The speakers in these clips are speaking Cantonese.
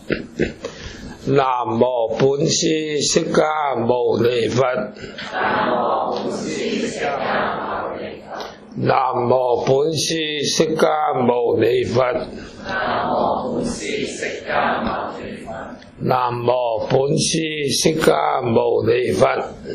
南無本師釋迦牟尼佛。南無本師釋迦牟尼佛。南無本師釋迦牟尼佛。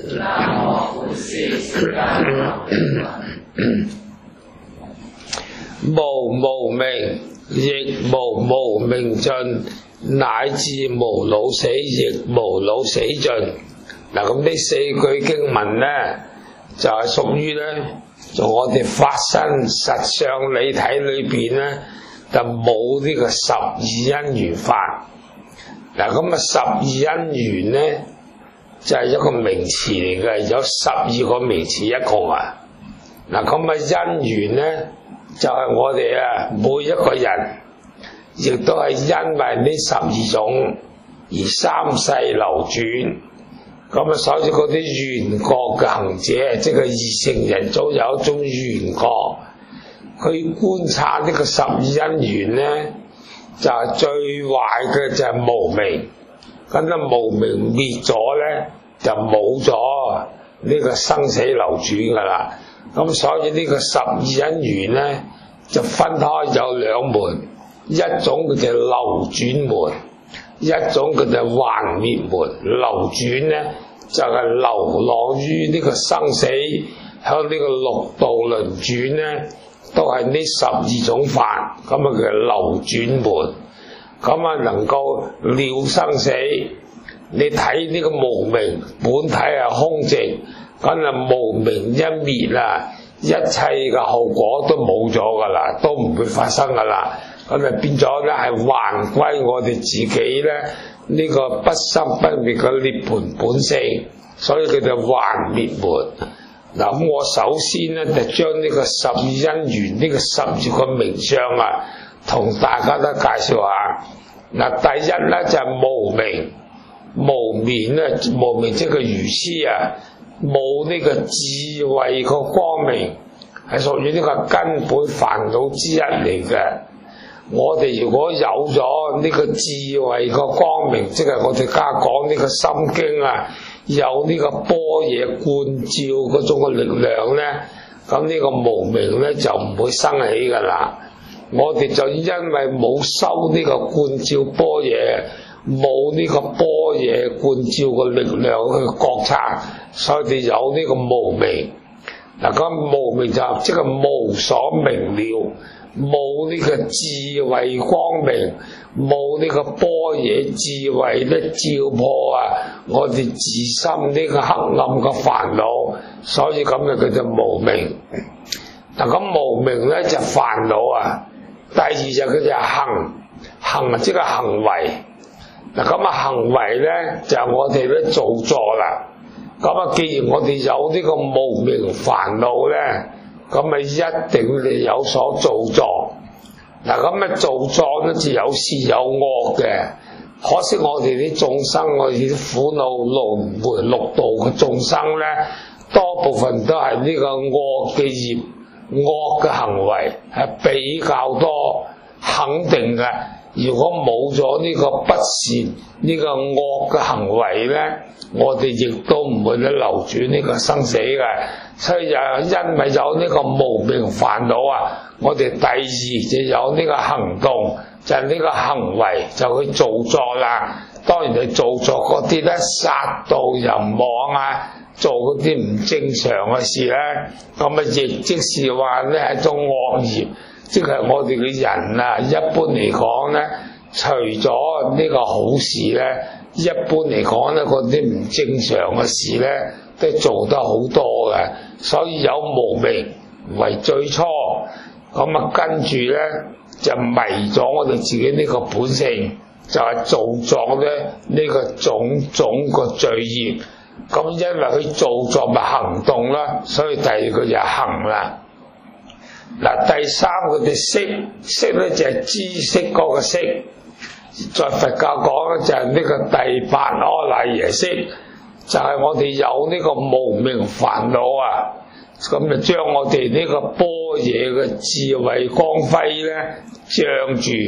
無明亦無明盡，乃至無老死亦無老死盡。嗱，咁呢四句經文咧，就係屬於咧，就我哋法身實相理體裏邊咧，就冇呢個十二因緣法。嗱，咁十二因緣咧，就係一個名詞嚟嘅，有12個名詞一共啊。嗱，咁因緣咧，就係我哋每一個人，亦都係因為呢12種而三世流轉。咁所以嗰啲緣覺嘅行者，即係二乘人總有一種緣覺，佢觀察呢個十二因緣咧，就係最壞嘅就係無明。咁無明滅咗咧，就冇咗呢個生死流轉噶啦。咁所以呢個十二因緣咧，就分開有兩門，一種叫做流轉門，一種叫做還滅門。流轉咧就係流浪於呢個生死，向呢個六道輪轉咧，都係呢12種法，咁叫流轉門。咁能夠了生死，你睇呢個無明本體係空寂，咁無明一滅一切嘅後果都冇咗噶啦，都唔會發生噶啦。咁變咗咧係還歸我哋自己咧呢個不生不滅嘅涅槃本性，所以叫做還滅門。嗱，咁我首先咧就將呢個十二因緣呢個12個名相同大家都介紹下。嗱，第一咧就係無明，無明咧，無明即係愚癡冇呢個智慧個光明，係屬於呢個根本煩惱之一嚟嘅。我哋如果有咗呢個智慧個光明，即係我哋家講呢個心經有呢個般若觀照嗰種嘅力量咧，咁呢個無明咧就唔會生起噶啦。我哋就因為冇修呢個觀照般若，冇呢個般若觀照嘅力量去覺察，所以有呢個無明。嗱，咁無明就即係無所明了，冇呢個智慧光明，冇呢個般若智慧咧照破我哋自身呢個黑暗嘅煩惱，所以咁就叫做無明。嗱，咁無明咧就煩惱第二就叫做行即係行為。嗱，咁行為咧就係我哋咧造作啦。咁既然我哋有呢個無明煩惱咧，咁一定會有所造作。嗱，咁造作咧就有善有惡嘅。可惜我哋啲眾生，我哋啲苦惱輪迴六道嘅眾生咧，多部分都係呢個惡嘅業、惡嘅行為係比較多，肯定嘅。如果冇咗呢個不善呢個惡嘅行為咧，我哋亦都唔會咧流轉呢個生死嘅。所以就因為有呢個無明煩惱我哋第二就有呢個行動，就係呢個行為就去造作啦。當然係造作嗰啲咧，殺盜淫妄做嗰啲唔正常嘅事咧，咁亦即是話咧係一種惡業。即係我哋嘅人一般嚟講咧，除咗呢個好事咧，一般嚟講咧，嗰啲唔正常嘅事咧，都做得好多嘅。所以有無明為最初，咁跟住咧就迷咗我哋自己呢個本性，就係造作咧呢個種種個罪業。咁因為佢造作咪行動啦，所以第二個就行啦。嗱，第三個就識咧就係知識嗰個識，在佛教講咧就係呢個第八阿賴耶識，就係我哋有呢個無明煩惱咁就將我哋呢個般若嘅智慧光輝咧障住，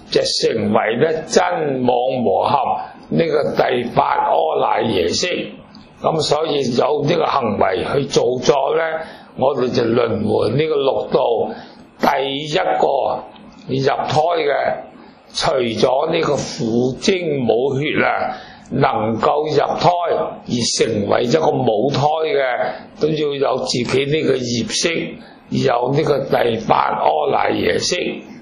就成為咧真妄磨合呢個第八阿賴耶識。咁所以有呢個行為去做作咧，我哋就輪迴呢個六道第一個入胎嘅，除咗呢個父精母血啊，能夠入胎而成為一個母胎嘅，都要有自己呢個業識，有呢個第八阿賴耶識。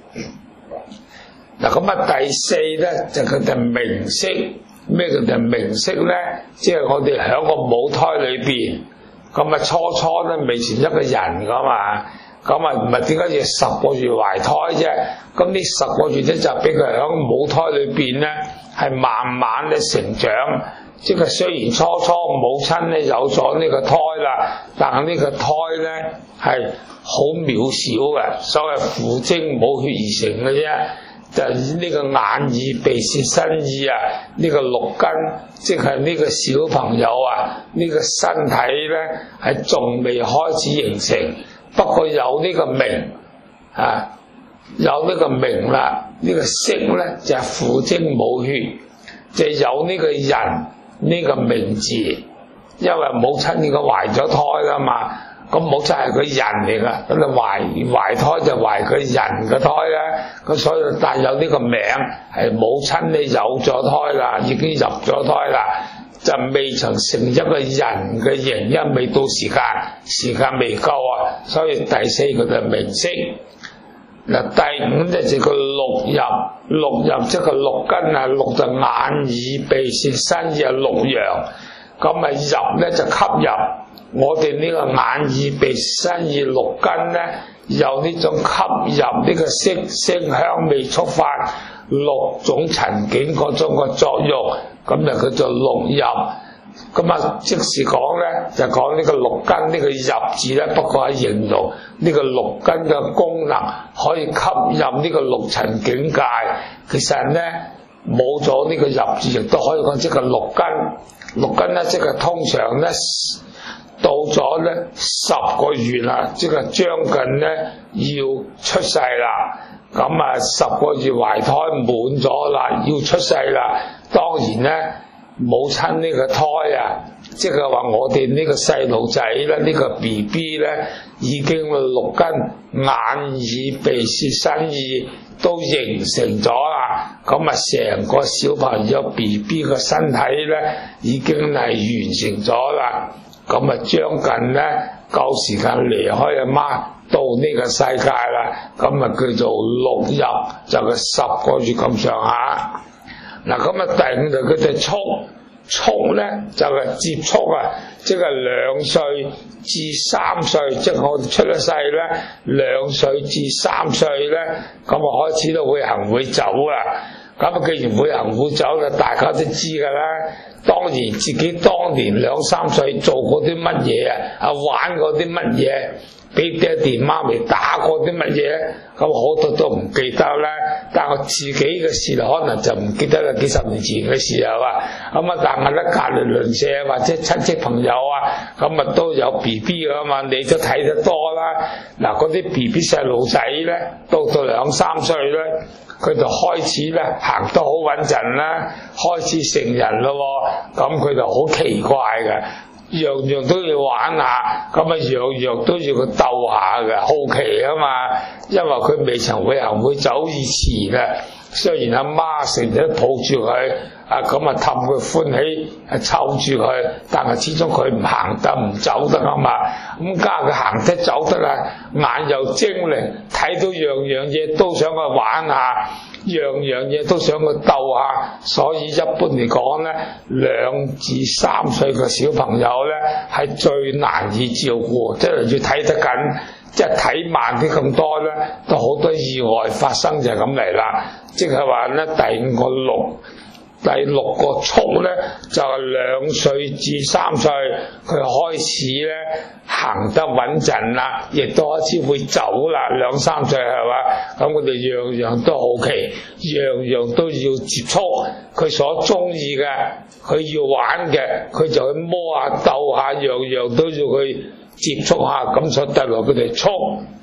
嗱咁啊，第四咧就叫做名色。咩叫做名色咧？即係我哋喺個母胎裏邊，咁啊初咧未成一個人噶嘛，咁啊唔係點解要10個月懷胎啫？咁呢10個月咧就俾佢喺母胎裏邊咧係慢慢咧成長。即係雖然初母親咧有咗呢個胎啦，但係呢個胎咧係好渺小嘅，所謂父精母血而成嘅啫。就呢個眼耳鼻舌身意啊，呢個六根，即係呢個小朋友啊，呢個身體咧係仲未開始形成，不過有呢個名啊，有呢個名啦，呢個色咧就係父精母血，就有呢個人呢個名字，因為母親已經懷咗胎啦嘛。咁母親係個人嚟噶，咁你懷胎就懷佢人嘅胎啦。咁所以但有呢個名係母親你有咗胎啦，已經入咗胎啦，就未曾成一個人嘅形，因為未到時間未夠啊。所以第四個就係名色。嗱，第五咧就叫六入即係六根啊，六就眼耳鼻舌身意啊，六陽。咁啊入咧就吸入。我哋呢個眼耳鼻身意六根咧，有呢種吸入呢個色聲香味觸法六種塵境嗰種嘅作用，咁就叫做六入。咁啊，即是講咧，就講呢個六根呢個入字咧，不過係形容呢個六根嘅功能可以吸入呢個六塵境界。其實咧冇咗呢個入字，亦都可以講即係六根。六根咧，即係通常咧。到咗咧10個月啦，即係將近咧要出世啦。咁啊10個月懷胎滿咗啦，要出世啦。當然咧，母親呢個胎啊，即係話我哋呢個細路仔咧，呢個 BB 咧，已經六根眼耳鼻舌身意都形成咗啦。咁啊，成個小朋友 BB 嘅身體咧，已經係完成咗啦。咁啊，將近咧夠時間離開阿媽到呢個世界啦，咁啊叫做六入，就係10個月咁上下。嗱，咁啊第五就叫做觸咧就係接觸啊，即係2歲至3歲，即係我哋出咗世咧2歲至3歲咧，咁啊開始都會行會走啦。咁啊，既然會行會走啦，大家都知噶啦。當然自己當年2、3歲做過啲乜嘢啊，玩過啲乜嘢，俾爹哋媽咪打過啲乜嘢，咁好多都唔記得啦。但我自己嘅事可能就唔記得啦，幾十年前嘅時候啊。咁啊，但係咧隔離鄰舍或者親戚朋友啊，咁啊都有 BB 噶嘛，你都睇得多啦。嗱，嗰啲 BB 細路仔咧，到2、3歲咧，佢就開始咧行得好穩陣啦，開始成人咯，咁佢就好奇怪嘅，樣樣都要玩下，咁啊樣樣都要佢鬥下嘅，好奇啊嘛，因為佢未曾會行會走以前啊。雖然阿媽成日都抱住佢，咁啊氹佢歡喜，湊住佢，但係始終佢唔行得唔走得啊嘛。咁加佢行得走得啊，眼又精靈，睇到樣樣嘢都想去玩下，樣樣嘢都想去鬥下。所以一般嚟講咧，2至3歲嘅小朋友咧係最難以照顧，即係要睇得緊。即係睇慢啲咁多咧，都好多意外發生就係咁嚟啦。即係話咧，第六個觸咧就係2歲至3歲，佢開始咧行得穩陣啦，亦都開始會走啦。2、3歲係嘛？咁我哋樣樣都好奇，樣樣都要接觸佢所中意嘅，佢要玩嘅，佢就去摸下鬥下，樣樣都要去接觸下，咁所以得落佢哋觸。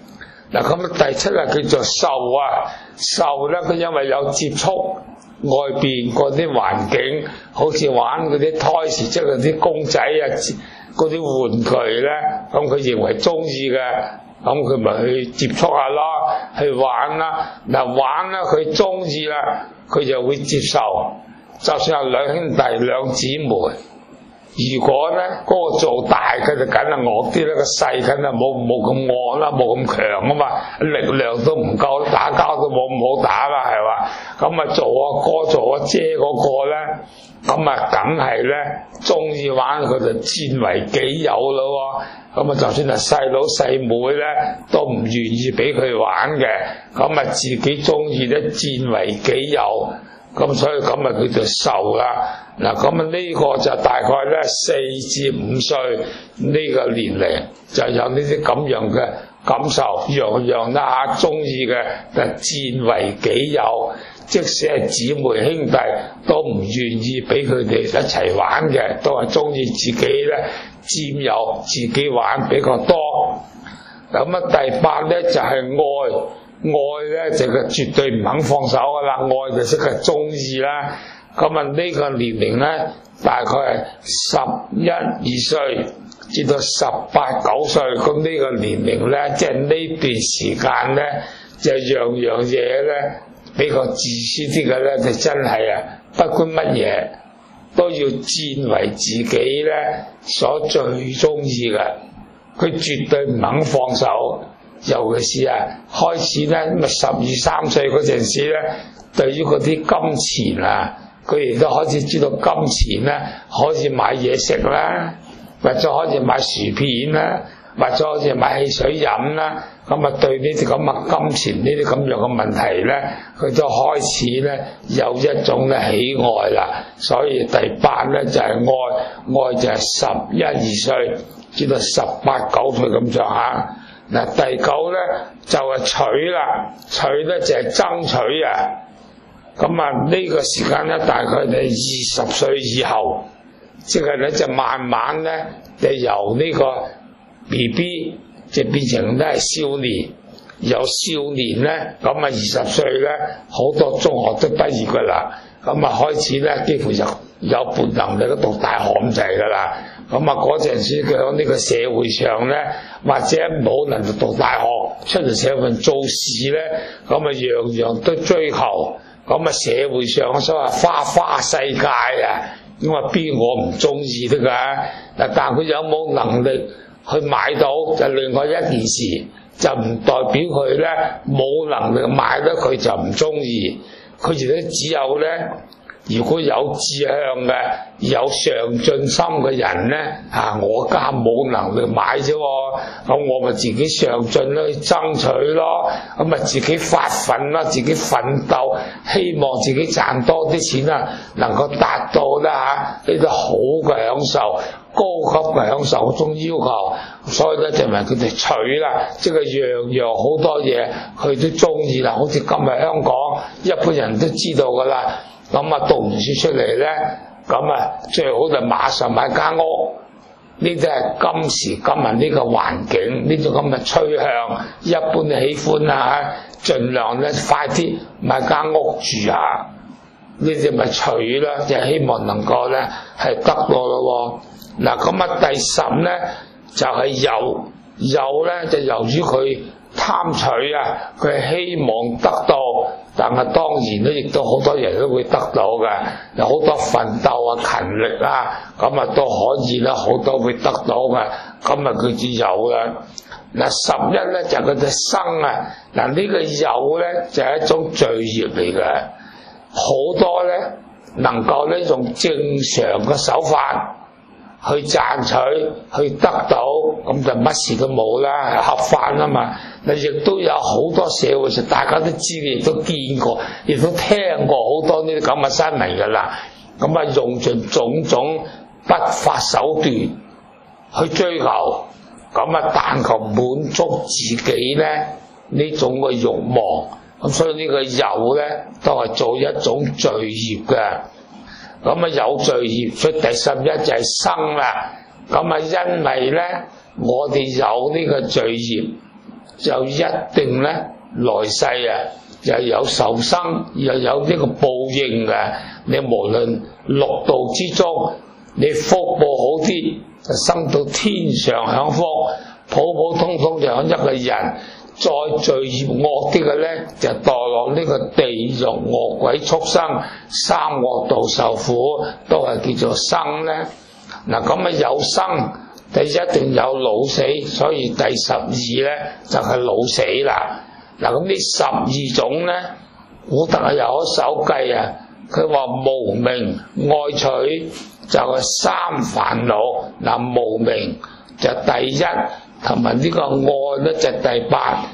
嗱咁第七啊叫做受啊，受咧佢因為有接觸外邊嗰啲環境，好似玩嗰啲胎時，即係嗰啲公仔啊，嗰啲玩具咧，咁佢認為中意嘅，咁佢咪去接觸下咯，去玩啦。嗱玩啦，佢中意啦，佢就會接受。就算係兩兄弟兩姊妹，如果咧嗰個做大佢就梗係惡啲啦，個細梗係冇咁惡啦，冇咁強啊嘛，力量都唔夠，打交都冇咁好打啦，係嘛？咁啊做阿哥做阿姐嗰個咧，咁啊梗係咧中意玩佢就佔為己有咯。咁啊就算係細佬細妹咧，都唔願意俾佢玩嘅，咁啊自己中意咧佔為己有。咁所以咁啊佢就受啦。嗱咁啊呢個就大概咧4至5歲呢個年齡就有呢啲咁樣嘅感受，樣樣啦嚇中意嘅就佔為己有，即使係姊妹兄弟都唔願意俾佢哋一齊玩嘅，都係中意自己咧佔有自己玩比較多。咁啊第8咧就係愛。愛咧就佢絕對唔肯放手噶啦，愛就識係中意啦。咁啊呢個年齡咧大概係11、12歲至到18、19歲，咁呢個年齡咧即係呢段時間咧就樣樣嘢咧比較自私啲嘅咧，就真係啊不管乜嘢都要佔為自己咧所最中意嘅，佢絕對唔肯放手。尤其是開始咧咁啊12、13歲嗰陣時咧，對於嗰啲金錢啊，佢哋都開始知道金錢咧可以買嘢食啦，或者可以買薯片啦，或者可以買汽水飲啦。咁啊對呢啲咁嘅金錢呢啲咁樣嘅問題咧，佢都開始咧有一種嘅喜愛啦。所以第8咧就係愛，愛就係11、12歲至到18、19歲咁上下。嗱第9咧就係取啦，取咧就係爭取啊。咁啊呢個時間咧大概係20歲以後，即係咧就慢慢咧就由呢個 BB 就變成咧係少年，由少年咧咁啊20歲咧好多中學都畢業噶啦，咁啊開始咧幾乎有半能力都讀大學咁滯噶啦。咁啊嗰陣時佢喺呢個社會上咧，或者冇能力讀大學，出嚟社會做事咧，咁啊樣樣都追求。咁啊社會上所謂花花世界啊，咁啊邊個唔中意得㗎？嗱，但佢有冇能力去買到就另外一件事，就唔代表佢咧冇能力買得佢就唔中意。佢哋都只有咧。如果有志向嘅、有上進心嘅人咧，我家冇能力買啫，咁我咪自己上進去爭取咯，咁啊自己發奮啦，自己奮鬥，希望自己賺多啲錢啦，能夠達到啦呢啲好嘅享受、高級嘅享受嗰種要求，所以咧就咪佢哋取啦，即係樣樣好多嘢佢都中意啦，好似今日香港一般人都知道噶啦。咁啊讀完書出嚟咧，咁啊最好就馬上買間屋。呢啲係今時今日呢個環境，呢種咁嘅趨向，一般喜歡啊，盡量咧快啲買間屋住下。呢啲咪取啦，就希望能夠咧係得到咯。嗱咁啊第10咧就係有咧就由於佢貪取啊，佢希望得到。但係當然咧，亦都好多人都會得到嘅，有好多奮鬥啊、勤力啊，咁啊都可以啦，好多會得到嘅，咁啊佢就有啦。嗱11咧就係佢隻生啊，嗱呢個有咧就係一種罪業嚟嘅，好多咧能夠咧用正常嘅手法去賺取、去得到，咁就乜事都冇啦，係合法啊嘛。嗱，亦都有好多社會上大家都知，亦都見過，亦都聽過好多呢啲咁嘅新聞㗎啦。咁啊，用盡種種不法手段去追求，咁啊，但求滿足自己咧呢種嘅慾望。咁所以呢個有咧都係做一種罪業嘅。咁啊有罪業，所以第11就係生啦。咁啊因為咧我哋有呢個罪業， 就一定咧來世又有受生，又有呢個報應嘅。你無論六道之中，你福報好啲，就生到天上享福；普普通通就享一個人。再罪業惡啲嘅咧，就墮落呢個地獄、餓鬼、畜生三惡道受苦，都係叫做生咧。嗱，咁有生，就一定有老死，所以第12咧就係老死啦。嗱，咁呢12種咧，古德有一首偈啊，佢話無明愛取就係三煩惱。嗱，無明就第一，同埋呢個愛咧就第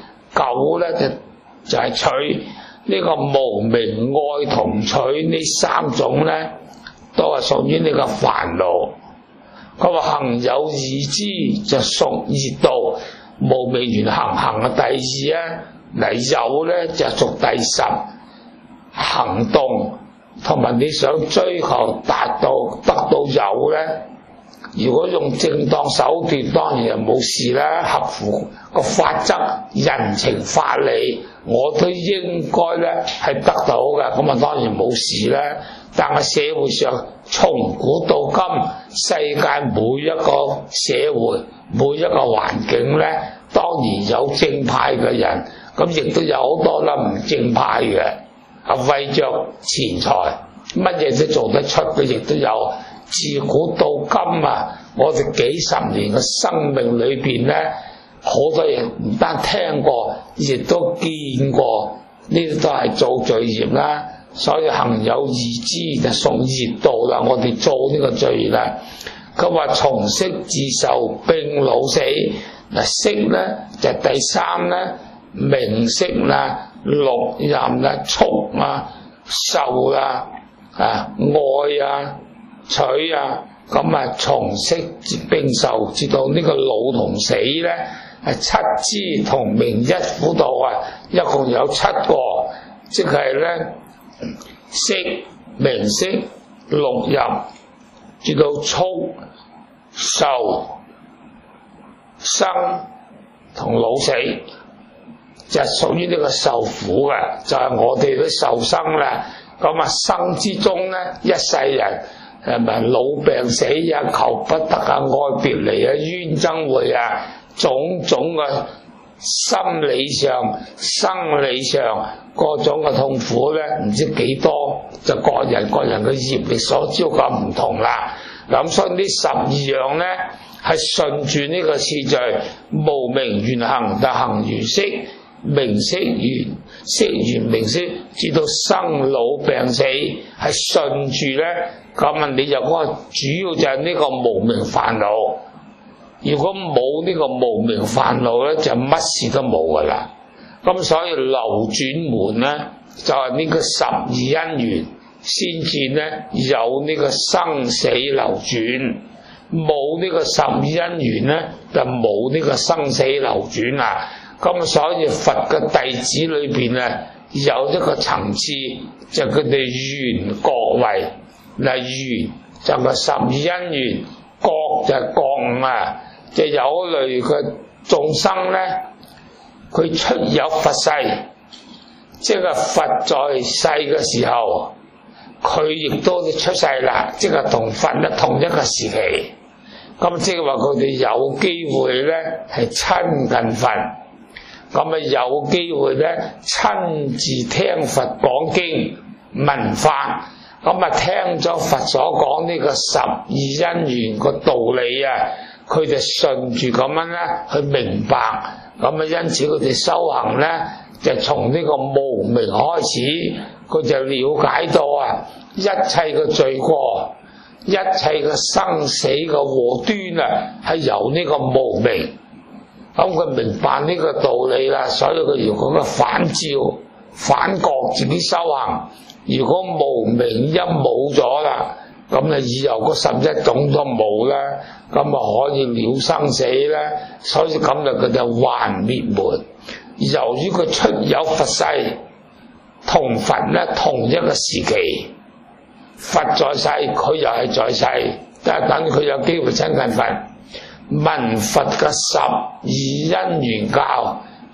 8，9咧就係取。呢個無明愛同取呢3種咧，都係屬於呢個煩惱。佢話行有二支就屬二道，無明緣行嘅第2啊，嗱有咧就屬第10，行動同埋你想追求達到得到有咧，如果用正當手段當然就冇事啦，合乎個法則、人情法理，我都應該咧係得到嘅，咁啊當然冇事啦。但係社會上從古到今，世界每一個社會、每一個環境咧，當然有正派嘅人，咁亦都有好多啦唔正派嘅，為着錢財，乜嘢都做得出嘅，亦都有。自古到今啊，我哋幾十年嘅生命裏邊咧，好多嘢唔單聽過，亦都見過，呢啲都係造罪業啦。所以行有二支就屬業道啦，我哋做呢個罪業啦。佢話從色至受並老死，嗱色咧就第3咧，名色啦、六淫啦、畜啊、受啊、愛啊、取啊，咁啊從色並受至到呢個老同死咧，係7支同名一苦道啊，一共有7個，即係咧色、名色、六淫至到畜、受、生同老死，就係屬於呢個受苦嘅，就係我哋都受生啦。咁啊生之中咧，一世人係咪老病死啊、求不得啊、愛別離啊、冤憎會啊，種種嘅心理上、生理上各種嘅痛苦咧，唔知幾多，就各人嘅業力所招咁唔同啦。咁所以呢12樣咧係順住呢個次序，無明緣行就行緣色，名色緣色緣名色，至到生老病死係順住咧。咁啊，你就講主要就係呢個無明煩惱。如果冇呢個無明煩惱咧，就乜事都冇噶啦。咁所以流轉門咧，就係呢個12因緣先至咧有呢個生死流轉。冇呢個12因緣咧，就冇呢個生死流轉啦。咁所以佛嘅弟子裏邊啊，有一個層次，就佢哋緣覺位。嗱，緣就係12因緣，覺就係覺悟啊，就有類嘅眾生咧，佢出有佛世，即係佛在世嘅時候，佢亦都出世啦，即係同佛咧同一個時期。咁即係話佢哋有機會咧係親近佛，咁啊有機會咧親自聽佛講經聞法。咁啊，聽咗佛所講呢個12因緣個道理啊，佢就順住咁樣咧去明白，咁啊，因此佢哋修行咧就從呢個無明開始，佢就了解到啊，一切嘅罪過，一切嘅生死嘅禍端啊，係由呢個無明。咁佢明白呢個道理啦，所以佢要講嘅反照、反覺自己修行。如果無明一冇咗啦，咁啊以後嗰11種都冇啦，咁啊可以了生死啦。所以咁就佢就還滅門。由於佢出有佛世，同佛咧同一個時期，佛在世，佢又係在世，但係等佢有機會親近佛，聞佛嘅12因緣教，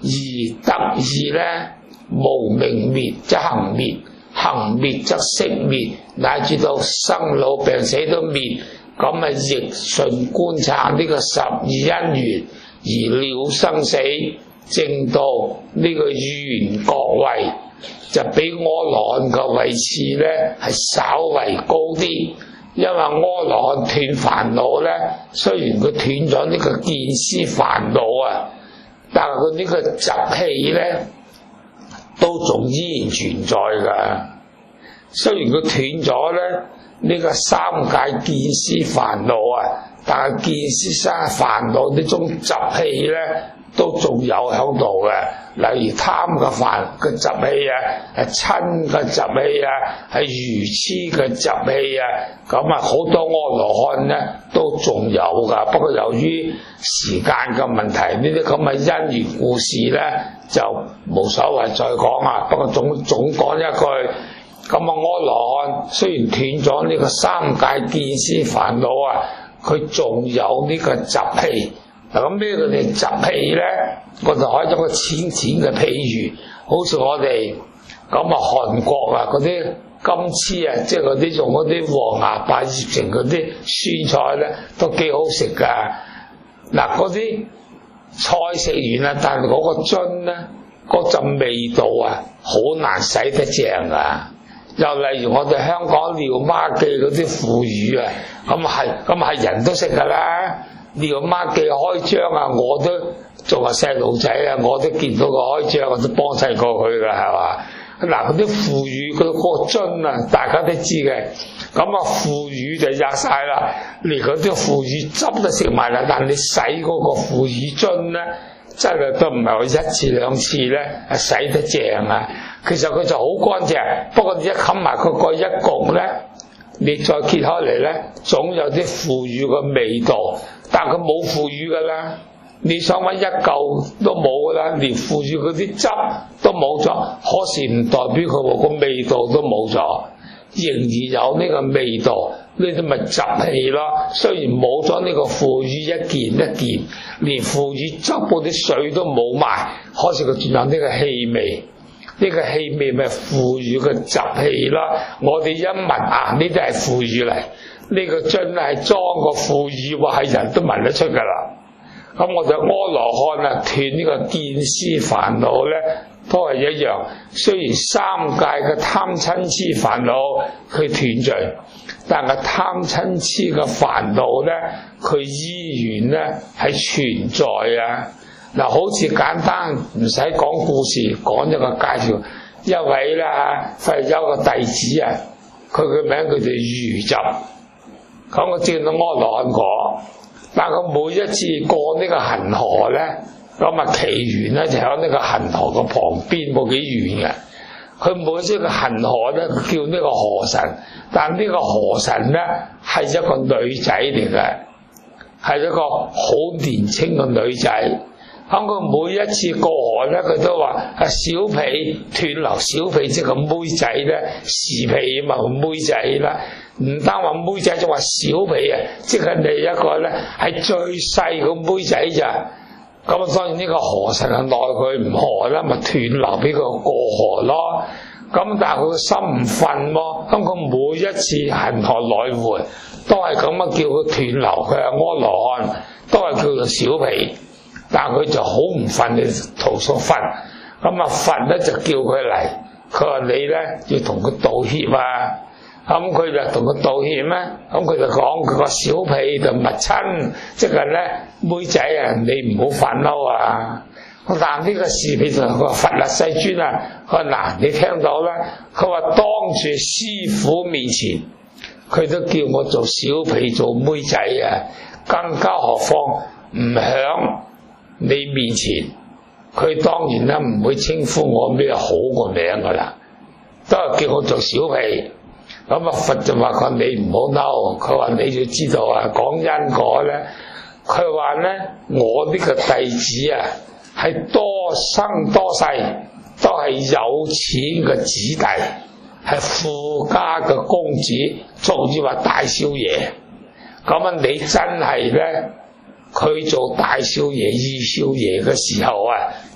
而得意咧，無明滅則行滅，行滅則識滅，乃至到生老病死都滅。咁啊，亦順觀察呢個十二因緣而了生死，證到呢個緣覺位，就比阿羅漢嘅位次咧係稍為高啲。因為阿羅漢斷煩惱咧，雖然佢斷咗呢個見思煩惱啊，但係佢呢個習氣咧都仲依然存在噶。雖然佢斷咗咧呢個三界見思煩惱啊，但係見思生煩惱呢種習氣咧都仲有喺度嘅。例如貪嘅習氣啊，嗔嘅習氣啊，係愚痴嘅習氣啊，咁啊好多阿羅漢咧都仲有噶。不過由於時間嘅問題，呢啲咁嘅因緣故事咧就冇所謂再講啊。不過總講一句，咁啊阿羅漢雖然斷咗呢個三界見思煩惱啊，佢仲有呢個習氣。嗱，咁咩叫你習氣咧？我就開咗個淺嘅譬喻，好似我哋咁啊，韓國啊嗰啲金翅啊，即係嗰啲用嗰啲黃芽白醃成嗰啲酸菜咧，都幾好食噶。嗱，嗰啲菜食完啦，但係嗰個樽咧，嗰陣味道啊，好難洗得淨啊。又例如我哋香港廖媽記嗰啲腐乳啊，咁係人都食噶啦。廖媽記開張啊，我都仲係細路仔啊，我都見到個開張，我都幫襯過佢噶，係嘛？嗱，嗰啲腐乳嗰個樽啊，大家都知嘅。咁啊，腐乳就吔晒啦，連嗰啲腐乳汁都食埋啦。但你洗嗰個腐乳樽咧，真係都唔係話一次兩次咧洗得淨啊。其實佢就好乾淨，不過你一冚埋佢個一焗咧，你再揭開嚟咧，總有啲腐乳嘅味道。但佢冇腐乳噶啦，你想揾一嚿都冇噶啦，連腐乳嗰啲汁都冇咗。可是唔代表佢個味道都冇咗，仍然有呢個味道。呢啲咪習氣咯。雖然冇咗呢個腐乳一件一件，連腐乳汁嗰啲水都冇埋，可是佢仲有呢個氣味。呢個氣味咪腐乳嘅習氣咯。我哋一聞啊，呢啲係腐乳嚟。呢個樽係裝個腐乳，話係人都聞得出噶啦。咁我哋阿羅漢啊，斷呢個見思煩惱咧，都係一樣。雖然三界嘅貪嗔癡煩惱佢斷盡，但係貪嗔癡嘅煩惱咧，佢依然咧係存在啊。嗱，好似簡單唔使講故事，講一個介紹。一位啦佛有個弟子啊，佢嘅名叫做愚集。咁我見到阿羅漢果，但佢每一次過呢個恒河咧，咁啊祇園咧就喺呢個恒河嘅旁邊冇幾遠嘅。佢每一次個恒河咧，佢叫呢個河神，但呢個河神咧係一個女仔嚟嘅，係一個好年輕嘅女仔。咁佢每一次過河咧，佢都話啊小婢斷流，小婢即係個妹仔咧，侍婢啊嘛，妹仔啦。唔單話妹仔，仲話小婢啊，即係你一個咧係最細個妹仔咋。咁啊，當然呢個河神啊奈佢唔何啦，咪斷流俾佢過河咯。咁但係佢個心唔忿喎，咁佢每一次恒河來回都係咁樣叫佢斷流，佢係阿羅漢，都係叫做小婢。但係佢就好唔忿，你投訴佛。咁啊佛咧就叫佢嚟，佢話你咧要同佢道歉啊。咁佢就同佢道歉咧，咁佢就講佢個小婢就勿親，即係咧妹仔啊，你唔好發嬲啊！但呢個侍婢就佢話佛啊世尊啊，佢話嗱你聽到啦，佢話當住師父面前，佢都叫我做小婢做妹仔啊，更加何況唔響你面前，佢當然啦唔會稱呼我咩好個名噶啦，都係叫我做小婢。咁啊佛就話佢你唔好嬲，佢話你要知道啊，講因果咧，佢話咧我呢個弟子啊係多生多世都係有錢嘅子弟，係富家嘅公子，仲要話大少爺。咁啊你真係咧，佢做大少爺二少爺嘅時候啊，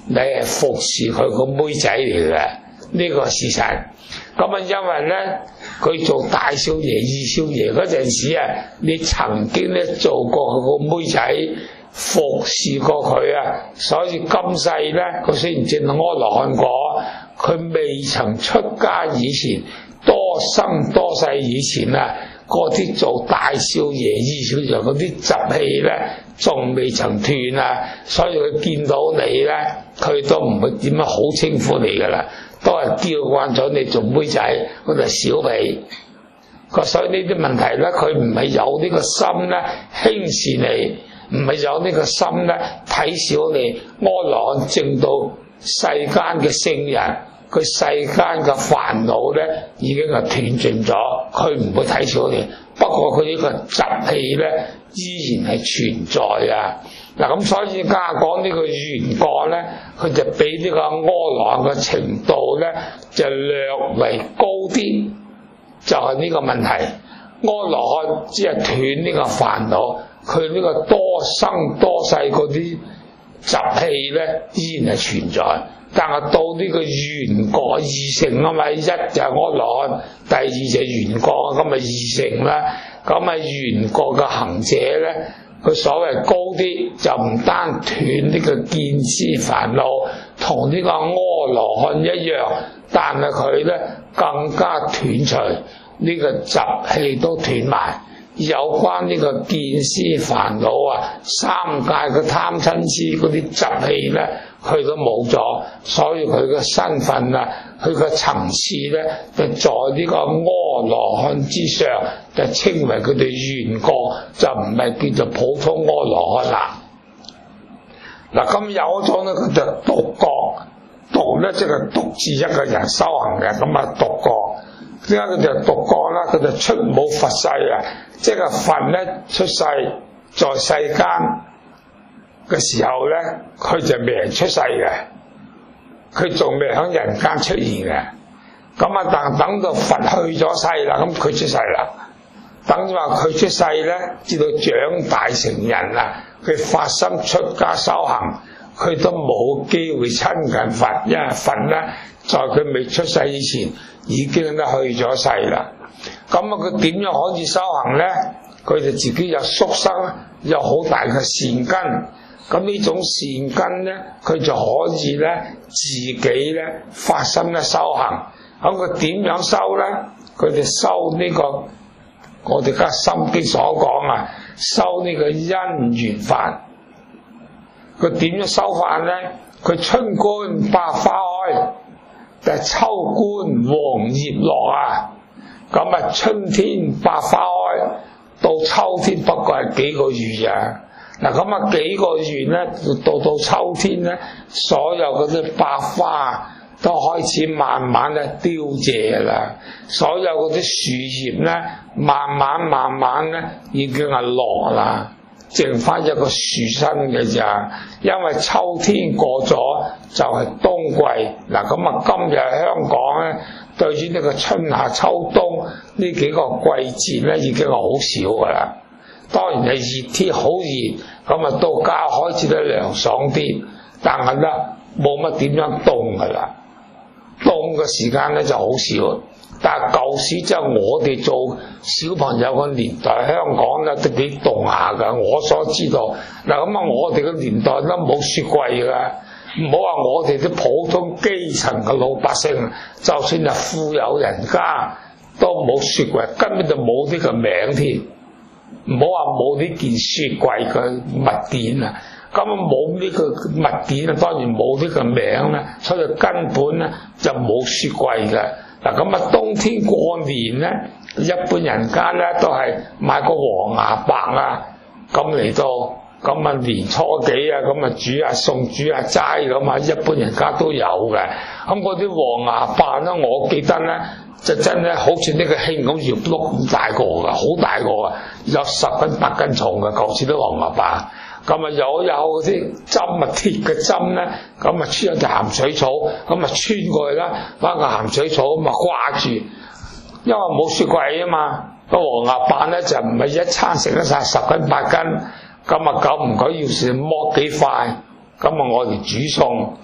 你係服侍佢個妹仔嚟嘅，呢個係事實。咁因為咧佢做大少爺、二少爺嗰陣時啊，你曾經咧做過佢個妹仔，服侍過佢啊，所以今世咧佢雖然證阿羅漢果，佢未曾出家以前，多生多世以前啊，嗰啲做大少爺、二少爺嗰啲習氣咧，仲未曾斷啊，所以佢見到你咧，佢都唔會點樣好稱呼你噶啦，都係叫慣咗你做妹仔，嗰就小婢。所以呢啲問題咧，佢唔係有呢個心咧輕視你，唔係有呢個心咧睇小你。阿羅漢證到世間嘅聖人，佢世間嘅煩惱咧已經係斷盡咗，佢唔會睇小你。不過佢呢個習氣咧依然係存在啊！嗱，咁所以家講呢個緣覺咧，佢就比呢個阿羅漢嘅程度咧就略為高啲，就係呢個問題。阿羅漢只係斷呢個煩惱，佢呢個多生多世嗰啲習氣咧依然係存在。但係到呢個緣覺二乘啊嘛，一就係阿羅漢，第二就係緣覺，咁咪二乘啦。咁啊緣覺嘅行者咧，佢所謂高啲，就唔單斷呢個見思煩惱，同呢個阿羅漢一樣，但係佢咧更加斷除呢個習氣都斷埋。有關呢個見思煩惱啊，三界嘅貪嗔癡嗰啲習氣咧，佢都冇咗，所以佢嘅身份啊，佢嘅層次咧，就在呢個阿羅漢之上，就稱為佢哋緣覺，就唔係叫做普通阿羅漢啦。嗱，咁有一種咧，佢就獨覺，獨咧即係獨自一個人修行嘅，咁啊獨覺。點解佢就獨覺啦？佢就出冇佛世啊！即係佛咧出世在世間嘅時候咧，佢就未人出世嘅，佢仲未喺人間出現嘅。咁啊，但等到佛去咗世啦，咁佢出世啦。等於話佢出世咧，至到長大成人啦，佢發心出家修行，佢都冇機會親近佛，因為佛咧在佢未出世以前已經咧去咗世啦。咁啊，佢點樣可以修行咧？佢就自己有宿生，有好大嘅善根。咁呢種善根咧，佢就可以咧自己咧發心咧修行。咁佢點樣修咧？佢哋修呢個我哋而家心經所講啊，修呢個因緣法。佢點樣修法咧？佢春觀百花開，但係秋觀黃葉落啊！咁啊，春天百花開，到秋天不過係幾個月啊！嗱，咁啊幾個月咧，到秋天咧，所有嗰啲百花都開始慢慢咧凋謝啦，所有嗰啲樹葉咧，慢慢咧已經係落啦，剩翻一個樹身嘅咋。因為秋天過咗就係冬季。嗱，咁啊今日香港咧，對於呢個春夏秋冬呢幾個季節咧，已經係好少噶啦。當然係熱天好熱，咁啊到家開始都涼爽啲，但係咧冇乜點樣凍噶啦，凍嘅時間咧就好少。但係舊時即係我哋做小朋友嘅年代，香港咧都幾凍下噶。我所知道嗱，咁啊我哋嘅年代都冇雪櫃噶，唔好話我哋啲普通基層嘅老百姓，就算係富有人家都冇雪櫃，根本就冇呢個名添。唔好話冇呢件雪櫃嘅物件啊，咁冇呢個物件啊，當然冇呢個名啦，所以根本咧就冇雪櫃嘅。嗱，咁啊冬天過年咧，一般人家咧都係買個黃牙白啊，咁嚟到，咁啊年初幾啊，咁啊煮下餸煮下齋咁啊，一般人家都有嘅。咁嗰啲黃牙白咧，我記得咧就真係好似呢個輕咁葉碌咁大個噶，好大個啊，有10斤8斤重嘅，舊時啲黃牙白。咁啊有嗰啲針啊，鐵嘅針咧，咁啊穿咗條鹹水草，咁啊穿過去啦，翻個鹹水草咁啊掛住，因為冇雪櫃啊嘛，個黃牙白咧就唔係一餐食得晒10斤8斤，咁啊久唔久要時剝幾塊，咁啊我哋煮餸，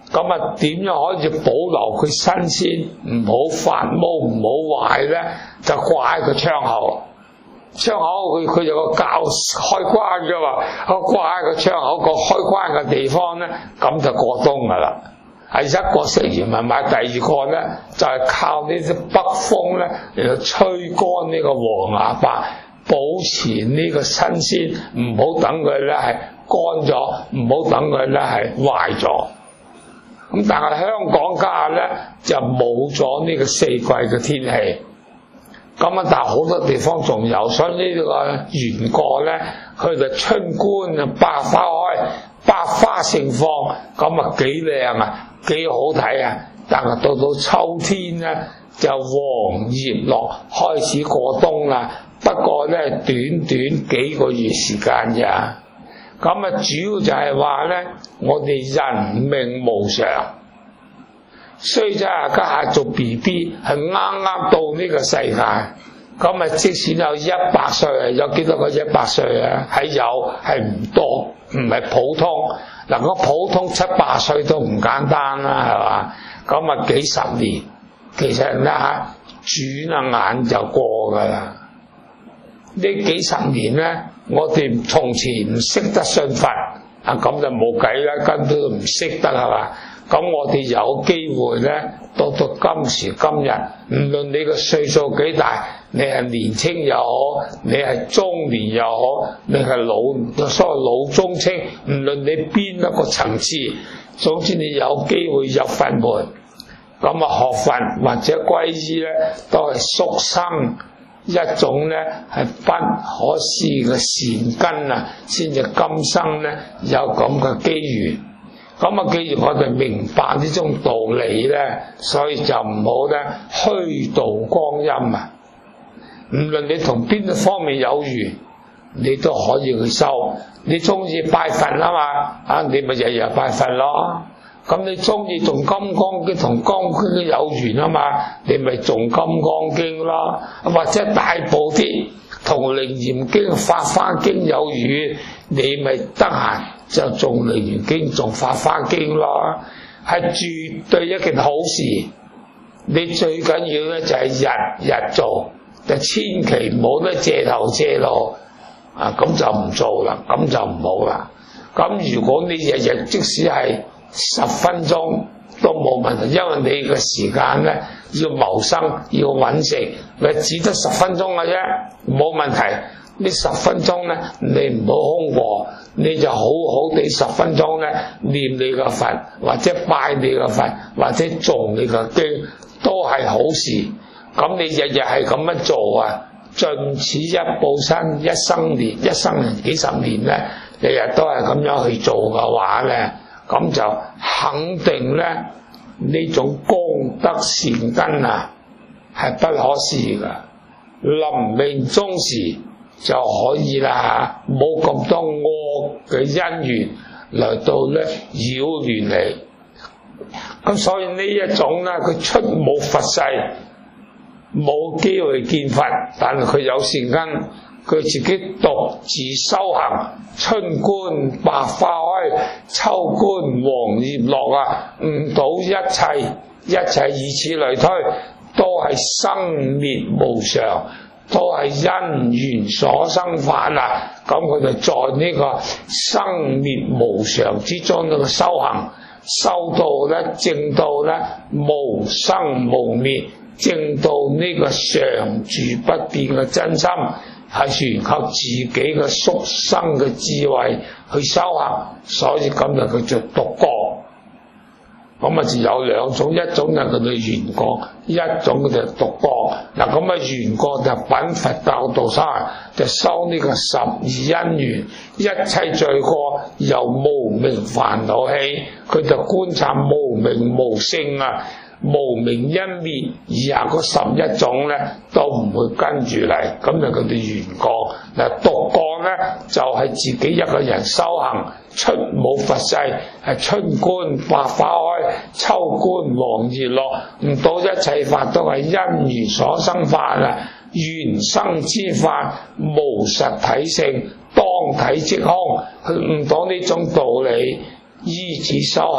咁啊，點樣可以保留佢新鮮，唔好發毛，唔好壞咧？就掛喺個窗口。窗口佢有個鉸開關嘅嘛，掛喺個窗口個開關嘅地方咧，咁就過冬噶啦。係一個食完咪買第二個咧，就係靠呢啲北風咧嚟到吹乾呢個黃芽白，保持呢個新鮮，唔好等佢咧係乾咗，唔好等佢咧係壞咗。咁但係香港家咧就冇咗呢個四季嘅天氣，咁啊但係好多地方仲有，所以呢個元角咧，佢就春觀啊，百花開，百花盛放，咁啊幾靚啊，幾好睇啊！但係到到秋天咧，就黃葉落，開始過冬啦。不過咧，短短幾個月時間咋。咁啊，主要就係話咧，我哋人命無常，雖則家下做 BB 係啱啱到呢個世界，咁啊，即使有100歲，有幾多個100歲啊？係有，係唔多，唔係普通。嗱，個普通7-8歲都唔簡單啦，係嘛？咁啊，幾十年，其實咧轉下眼就過噶啦。呢幾十年咧，我哋從前唔識得信佛，啊咁就冇計啦，根本都唔識得係嘛？咁我哋有機會咧，到今時今日，唔論你個歲數幾大，你係年青又好，你係中年又好，你係所謂老中青，唔論你邊一個層次，總之你有機會入佛門，咁啊學佛或者皈依咧，都係宿生一種咧係不可思議嘅善根啊，先至今生咧有咁嘅機緣。咁啊，既然我哋明白呢種道理咧，所以就唔好咧虛度光陰啊！唔論你同邊一方面有緣，你都可以去修。你中意拜佛啊嘛，你咪日日拜佛咯。咁你中意誦金剛經同金剛經有緣啊嘛，你咪誦金剛經咯。或者大部啲同楞嚴經、法華經有緣，你咪得閒就誦楞嚴經、誦法華經咯。係絕對一件好事。你最緊要咧就係日日做，就千祈唔好咧借頭借路啊，咁就唔做啦，咁就唔好啦。咁如果你日日即使係10分鐘都冇問題，因為你嘅時間咧要謀生要揾食，咪只得10分鐘嘅啫，冇問題。呢10分鐘咧，你唔好空過，你就好好地10分鐘咧念你個佛，或者拜你個佛，或者誦你個經，都係好事。咁你日日係咁樣做啊，盡此一報身，一生年幾十年咧，日日都係咁樣去做嘅話咧，咁就肯定咧呢種功德善根啊係不可思議噶。臨命終時就可以啦，冇咁多惡嘅因緣嚟到咧擾亂你。咁所以呢一種咧，佢出冇佛世，冇機會見佛，但係佢有善根，佢自己獨自修行，春觀百花開，秋觀黃葉落啊，悟到一切以此類推，都係生滅無常，都係因緣所生法啊。咁佢就在呢個生滅無常之中呢個修行，修到咧證到咧無生無滅，證到呢個常住不變嘅真心，係全靠自己嘅宿生嘅智慧去修行，所以咁就佢就獨覺。咁啊就有兩種，一種就叫做緣覺，一種就獨覺。嗱咁啊緣覺就品佛教導生，就修呢個12因緣，一切罪過由無明煩惱起，佢就觀察無明無性啊。無明因滅，以下嗰11種咧都唔會跟住嚟，咁就叫做緣覺。嗱獨覺咧就係自己一個人修行，出冇佛世，係春觀百花開，秋觀黃葉落，悟到一切法都係因緣所生法啊！緣生之法無實體性，當體即空，去悟到呢種道理，依止修行。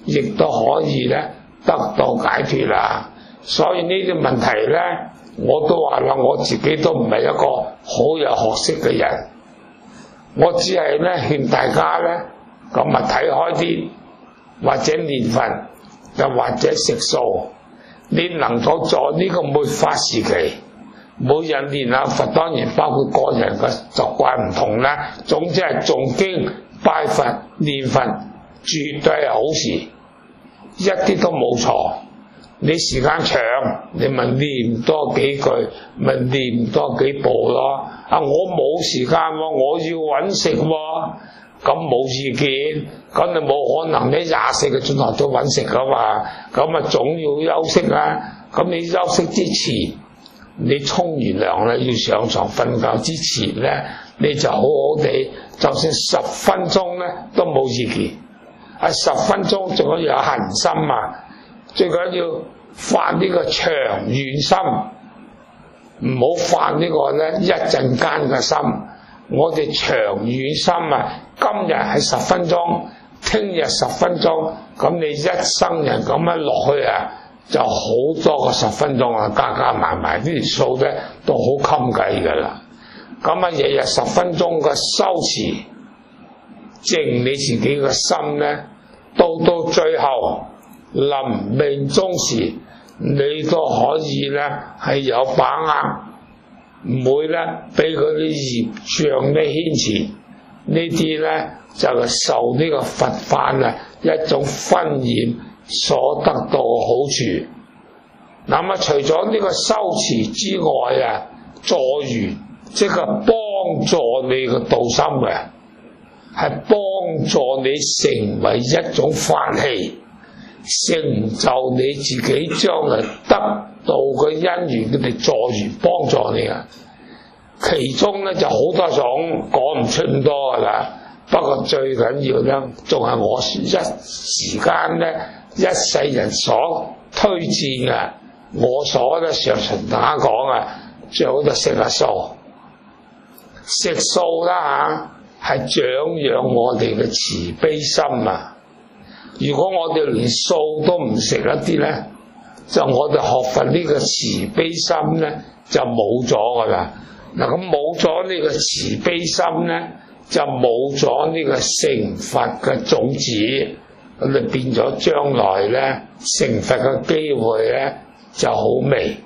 亦都可以咧得到解脫啦。所以呢啲問題咧，我都話啦，我自己都唔係一個好有學識嘅人，我只係咧勸大家咧咁啊睇開啲，或者念佛，又或者食素。你能夠在呢個末法時期，每日念下佛，當然包括個人嘅習慣唔同啦。總之係誦經、拜佛、念佛，絕對係好事，一啲都冇錯。你時間長，你咪念多幾句，咪念多幾步咯。啊，我冇時間喎，我要揾食喎，咁冇意見。咁你冇可能你24個鐘頭都揾食噶嘛？咁啊總要休息啊。咁你休息之前，你沖完涼咧，要上床瞓覺之前咧，你就好好地，就算10分鐘咧都冇意見。啊，10分鐘仲可以有恒心啊！最緊要發呢個長遠心，唔好發呢個咧一陣間嘅心。我哋長遠心啊，今日係10分鐘，聽日10分鐘，咁你一生人咁樣落去啊，就好多個10分鐘啊，加加埋埋呢條數咧都好襟計噶啦。咁啊，日日10分鐘嘅修持，靜你自己嘅心咧，到最後臨命終時，你都可以咧係有把握，唔會咧俾嗰啲業障咧牽纏。呢啲咧就係受呢個佛法啊一種熏染所得到嘅好處。咁啊，除咗呢個修持之外啊，助緣即係幫助你嘅道心嘅，係幫助你成為一種法器，成就你自己將來得到嘅因緣，佢哋助緣幫助你啊。其中咧就好多種，講唔出咁多噶啦。不過最緊要咧，仲係我一時間咧一世人所推薦嘅，我所咧常同大家講啊，最好就食下素，食素啦嚇，係長養我哋嘅慈悲心啊！如果我哋連素都唔食一啲咧，就我哋學佛呢個慈悲心咧就冇咗噶啦。嗱，咁冇咗呢個慈悲心咧，就冇咗呢個成佛嘅種子，咁就變咗將來咧成佛嘅機會咧就好微。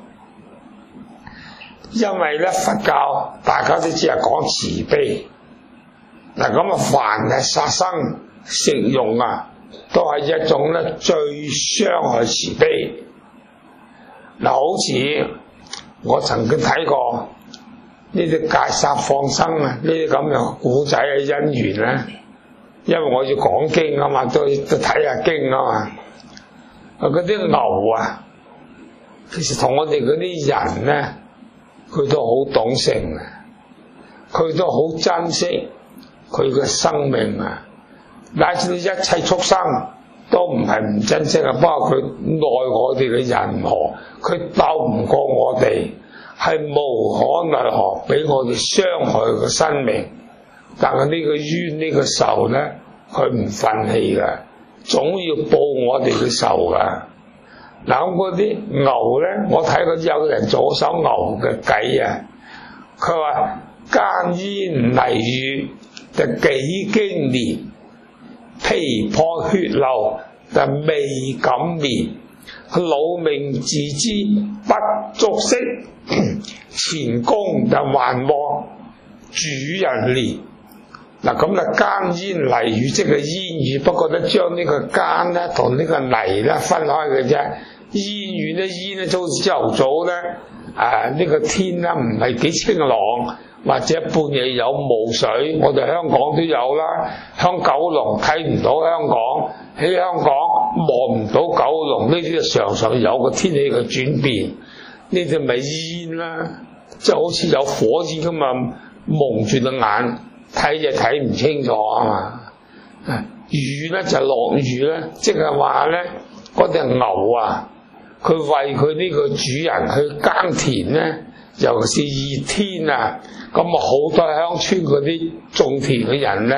因為咧佛教大家都知係講慈悲，嗱咁啊凡係殺生食用啊，都係一種咧最傷害慈悲。嗱，好似我曾經睇過呢啲戒殺放生啊，呢啲咁樣嘅古仔嘅因緣咧，因為我要講經啊嘛，都睇下經啊嘛。嗰啲牛啊，其實同我哋嗰啲人咧，佢都好懂性嘅，佢都好珍惜佢嘅生命啊。乃至一切畜生都唔係唔珍惜啊，不過佢奈我哋嘅人何，佢鬥唔過我哋。係無可奈何，俾我哋傷害個生命，但係呢個冤呢個仇咧，佢唔忿氣噶，總要報我哋嘅仇噶。嗱，咁嗰啲牛咧，我睇過有人做首牛嘅偈啊，佢話耕煙泥雨就幾經年，皮破血流就未敢眠，老命自知不足惜。前功就還望主人憐。嗱咁啊，耕煙泥雨即係煙雨，不過咧將呢個耕咧同呢個泥咧分開嘅啫。煙雨咧，煙咧就好似朝頭早咧，呢個天咧唔係幾清朗，或者半夜有霧水，我哋香港都有啦。響九龍睇唔到香港，喺香港望唔到九龍，呢啲就常常有個天氣嘅轉變。呢啲咪煙啦，即係好似有火焰咁啊，蒙住對眼，睇就睇唔清楚啊嘛。雨咧就落雨咧，即係話咧嗰隻牛啊，佢為佢呢個主人去耕田咧，尤其是熱天啊，咁啊好多鄉村嗰啲種田嘅人咧，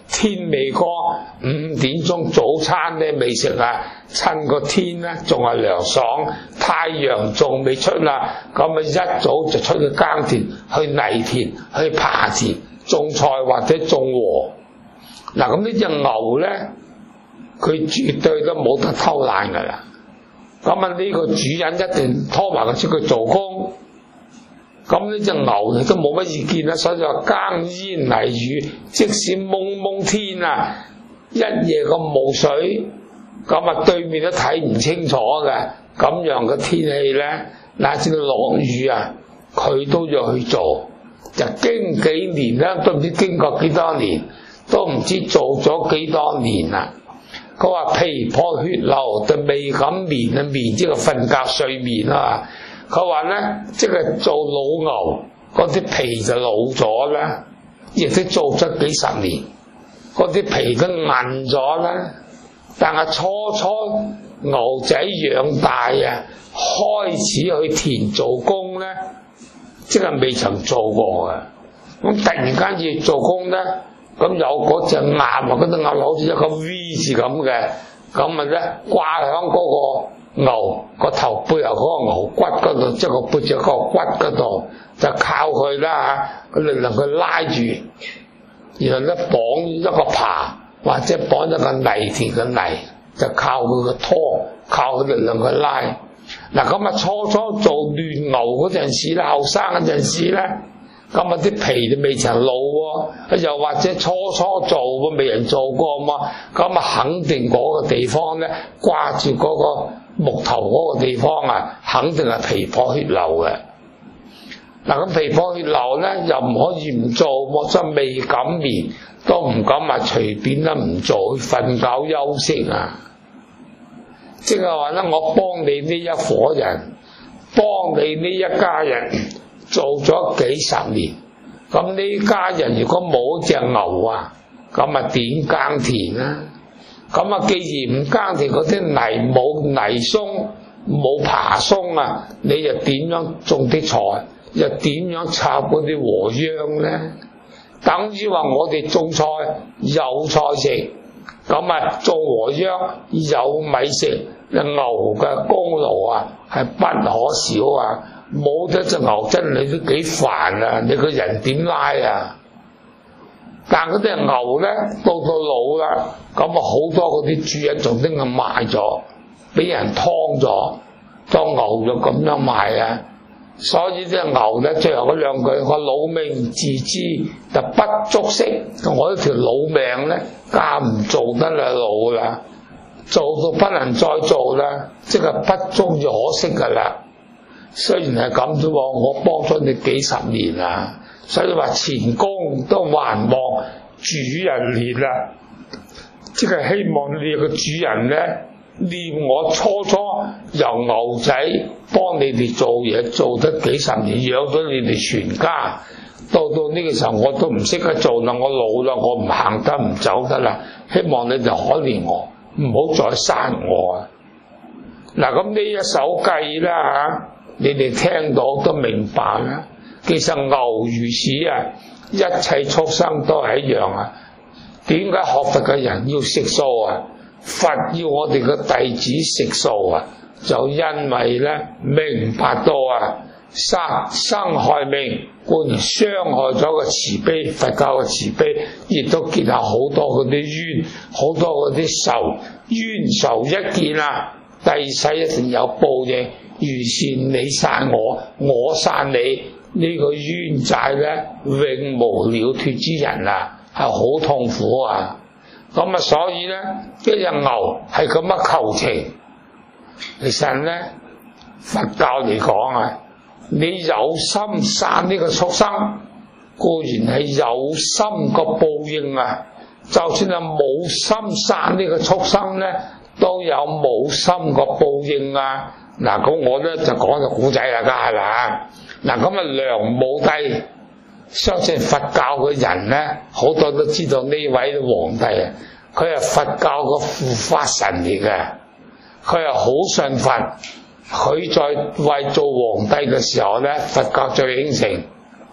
天未光，5點鐘早餐咧未食啊，趁個天咧仲係涼爽，太陽仲未出啦，咁啊一早就出去耕田，去泥田，去耙田，種菜或者種禾。嗱，咁呢隻牛咧，佢絕對都冇得偷懶噶啦。咁啊呢個主人一定拖埋佢出去做工。咁呢隻牛亦都冇乜意見啦，所以就話耕煙泥雨，即使蒙蒙天啊，一夜咁冇水，咁啊對面都睇唔清楚嘅，咁樣嘅天氣咧，乃至落雨啊，佢都要去做。就經幾年啦，都唔知經過幾多年，都唔知做咗幾多年啦。佢話皮破血流，就未敢眠啊，眠即係瞓覺睡眠啊。佢話咧，即係做老牛嗰啲皮就老咗啦，亦都做咗幾十年，嗰啲皮都韌咗啦。但係初牛仔養大啊，開始去田做工咧，即係未曾做過嘅。咁突然間要做工咧，咁有嗰隻鴨啊，嗰隻鴨好似一個 V 字咁嘅，咁啊咧掛響嗰個牛個頭背後嗰個牛骨嗰度，即係個背脊個骨嗰度，就靠佢啦嚇，佢力量佢拉住，然後咧綁一個耙或者綁一個泥田嘅泥，就靠佢個拖，靠佢力量佢拉。嗱咁啊，初做嫩牛嗰陣時咧，後生嗰陣時咧，咁啊啲皮都未曾老喎，又或者初做喎，未人做過嘛，咁啊肯定嗰個地方咧掛住嗰個木頭嗰個地方啊，肯定係皮破血流嘅。嗱咁皮破血流咧，又唔可以唔做，或者未敢眠，都唔敢話隨便啦唔做，去瞓覺休息啊。即係話咧，我幫你呢一伙人，幫你呢一家人做咗幾十年，咁呢家人如果冇隻牛啊，咁啊點耕田啊？咁啊，既然唔耕田，嗰啲泥冇泥鬆，冇耙鬆啊，你又點樣種啲菜？又點樣插嗰啲禾秧咧？等於話我哋種菜有菜食，咁啊種禾秧有米食。牛嘅功勞啊，係不可少啊！冇咗隻牛真係你都幾煩啊！你個人點拉啊？但嗰啲牛咧，到老啦，咁啊好多嗰啲主人仲拎佢賣咗，俾人劏咗，當牛肉咁樣賣啊！所以啲牛咧，最後嗰兩句，我老命自知就不足惜，我呢條老命咧，家唔做得啦，老啦。做到不能再做啦，即係不足就可惜噶啦。雖然係咁啫，我幫咗你幾十年啦，所以話前功都還望主人憐啦。即係希望你個主人咧，念我初由牛仔幫你哋做嘢，做得幾十年，養咗你哋全家。到呢個時候我都唔識得做啦，我老啦，我唔行得唔走得啦。希望你哋可憐我。唔好再生我啊！嗱，咁呢一首偈啦嚇，你哋聽到都明白啦。其實牛如此啊，一切畜生都係一樣啊。點解學佛嘅人要食素啊？佛要我哋嘅弟子食素啊，就因為咧明白到啊，殺生害命，固然傷害咗個慈悲，佛教嘅慈悲，亦都結下好多嗰啲冤，好多嗰啲仇，冤仇一見啊，第世一定有報應。如善你殺我，我殺你，呢個冤債咧永無了脫之人啊，係好痛苦啊！咁啊，所以咧一隻牛係咁樣求情。其實咧佛教嚟講啊，你有心殺呢個畜生，固然係有心個報應啊。就算係冇心殺呢個畜生咧，都有冇心個報應啊。嗱，咁我咧就講個古仔啦，梗係啦。嗱，咁啊梁武帝，相信佛教嘅人咧，好多都知道呢位皇帝啊，佢係佛教個護法神嚟嘅，佢係好信佛。佢在為做皇帝嘅時候咧，佛教最興盛。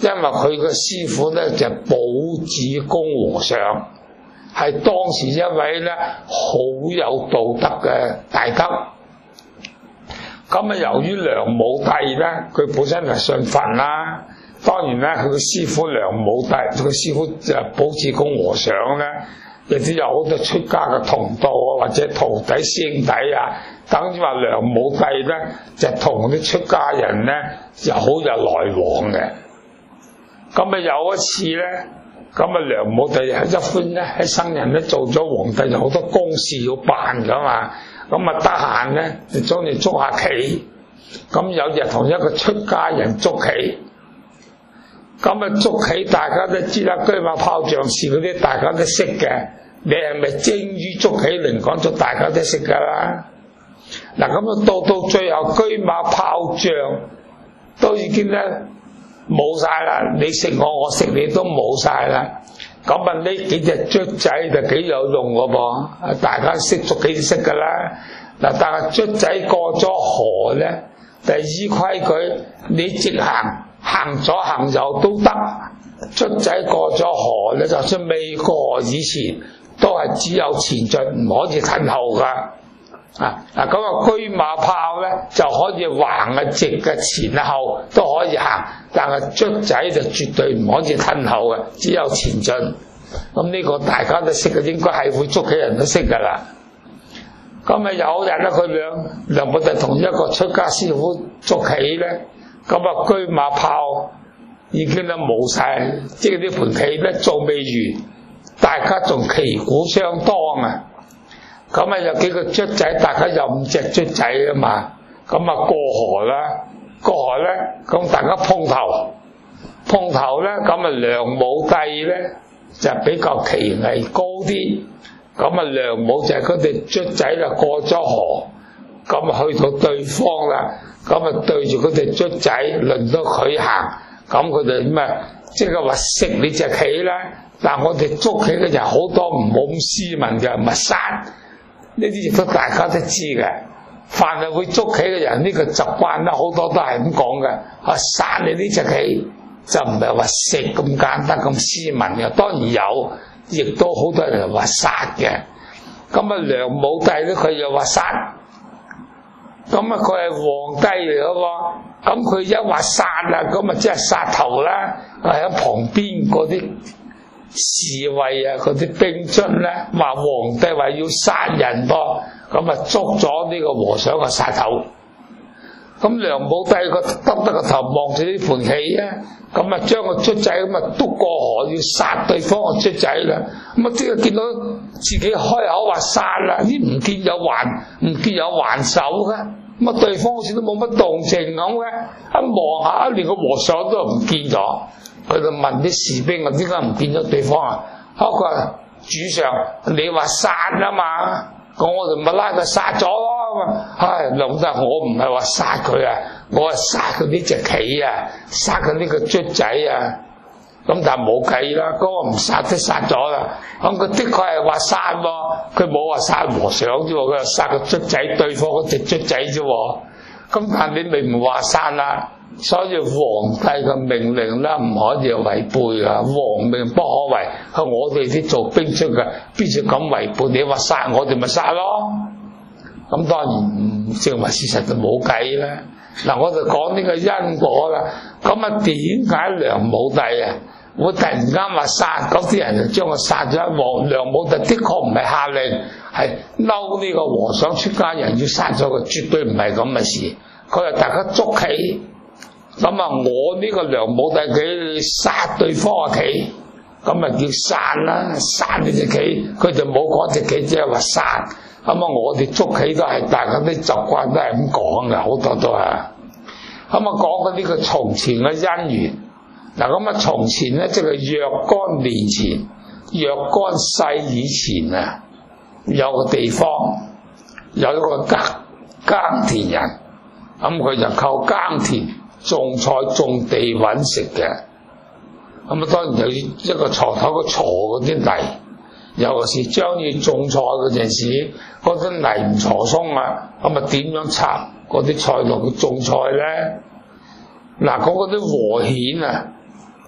因為佢個師傅咧就寶子公和尚，係當時一位咧好有道德嘅大德。咁啊，由於梁武帝咧，佢本身係信佛啦，當然咧佢個師傅梁武帝，佢個師傅就寶子公和尚咧，亦都有好多出家嘅同道啊，或者徒弟師兄弟啊，等於話梁武帝咧就同啲出家人咧就好有來往嘅。咁啊有一次咧，咁啊梁武帝係一般咧喺生人咧做咗皇帝，有好多公事要辦噶嘛。咁啊得閒咧就中意捉下棋，咁有日同一個出家人捉棋，咁啊捉棋大家都知啦，車馬炮將士嗰啲大家都識嘅，你係咪精於捉棋嚟講咗大家都識噶啦？嗱咁啊到最後車馬炮將都已經咧冇晒啦，你食我食你都冇晒啦。咁啊呢幾隻卒仔就幾有用個噃，大家識捉棋都識噶啦。嗱，但係卒仔過咗河咧，就依規矩，你直行左行右都得。卒仔過咗河咧，就算未過以前，都係只有前進，唔可以褪後噶。咁啊，車馬炮咧就可以橫啊直嘅前後都可以行，但係卒仔就絕對唔可以褪後嘅，只有前進。咁呢個大家都識嘅，應該係會捉棋人都識噶啦。咁啊有人咧，佢梁武帝同一個出家師傅捉棋咧，咁啊車馬炮已經都冇晒，即係呢盤棋咧仲未完，大家仲旗鼓相當啊！咁啊有幾個卒仔，大家有5隻卒仔啊嘛，咁啊過河啦，過河咧，咁大家碰頭咧，咁啊梁武帝咧就比較棋藝高啲，咁啊梁武就係佢哋卒仔啦過咗河，咁去到對方啦，咁啊對住佢哋卒仔，輪到佢行，咁佢哋咩即係話食你隻棋啦，但我哋捉棋嘅人好多唔冇咁斯文嘅，咪殺。呢啲亦都大家都知嘅，凡係會捉棋嘅人，呢個習慣咧好多都係咁講嘅，殺你呢隻棋就唔係話食咁簡單咁斯文嘅，當然有，亦都好多人話殺嘅。咁啊梁武帝咧佢又話殺，咁啊佢係皇帝嚟嘅喎，咁佢一話殺啦，咁啊即係殺頭啦，喺旁邊嗰啲侍衛啊，嗰啲兵卒咧，話皇帝話要殺人噃，咁啊捉咗呢個和尚嘅殺頭。咁梁武帝個耷得個頭望住呢盤棋啊，咁啊將個卒仔咁啊督過河要殺對方個卒仔啦。咁啊即係見到自己開口話殺啦，唔見有還手嘅，咁啊對方好似都冇乜動靜咁嘅，一望下連個和尚都唔見咗。佢就問啲士兵：我點解唔見咗對方啊？佢話主上，你話殺啊嘛，咁我哋咪拉佢殺咗咯。唉，梁武帝我唔係話殺佢啊，我係殺佢呢隻棋啊，殺佢呢個卒仔啊。咁但係冇計啦，嗰個唔殺都殺咗啦。咁佢的確係話殺喎，佢冇話殺和尚啫喎，佢話殺個卒仔，對方嗰隻卒仔啫喎。咁但係你咪唔話殺啦。所以皇帝嘅命令咧唔可以違背啊，皇命不可違。係我哋啲做兵出嘅，必須咁違背。你話殺我哋咪殺咯。咁當然唔證明事實就冇計啦。嗱，我就講呢個因果啦。咁啊，點解梁武帝啊會突然間話殺？嗰啲人就將佢殺咗一鑊。梁武帝的確唔係下令，係嬲呢個和尚出家人要殺咗佢，絕對唔係咁嘅事。佢係大家捉棋。咁啊，我呢個梁武帝佢殺對方嘅棋，咁啊叫殺啦，殺呢隻棋，佢就冇講隻棋，即係話殺。咁啊，我哋捉棋都係大家啲習慣都係咁講嘅，好多都係。咁啊，講緊呢個從前嘅姻緣。嗱，咁啊，從前咧即係若干年前，若干世以前啊，有個地方有一個耕田人，咁佢就靠耕田。種菜種地揾食嘅，咁啊當然有一個鋤頭個鋤嗰啲泥，尤其是將要種菜嗰陣時，嗰啲泥唔鋤鬆啊，咁啊點樣插嗰啲菜落去種菜咧？嗱，嗰啲禾稈啊，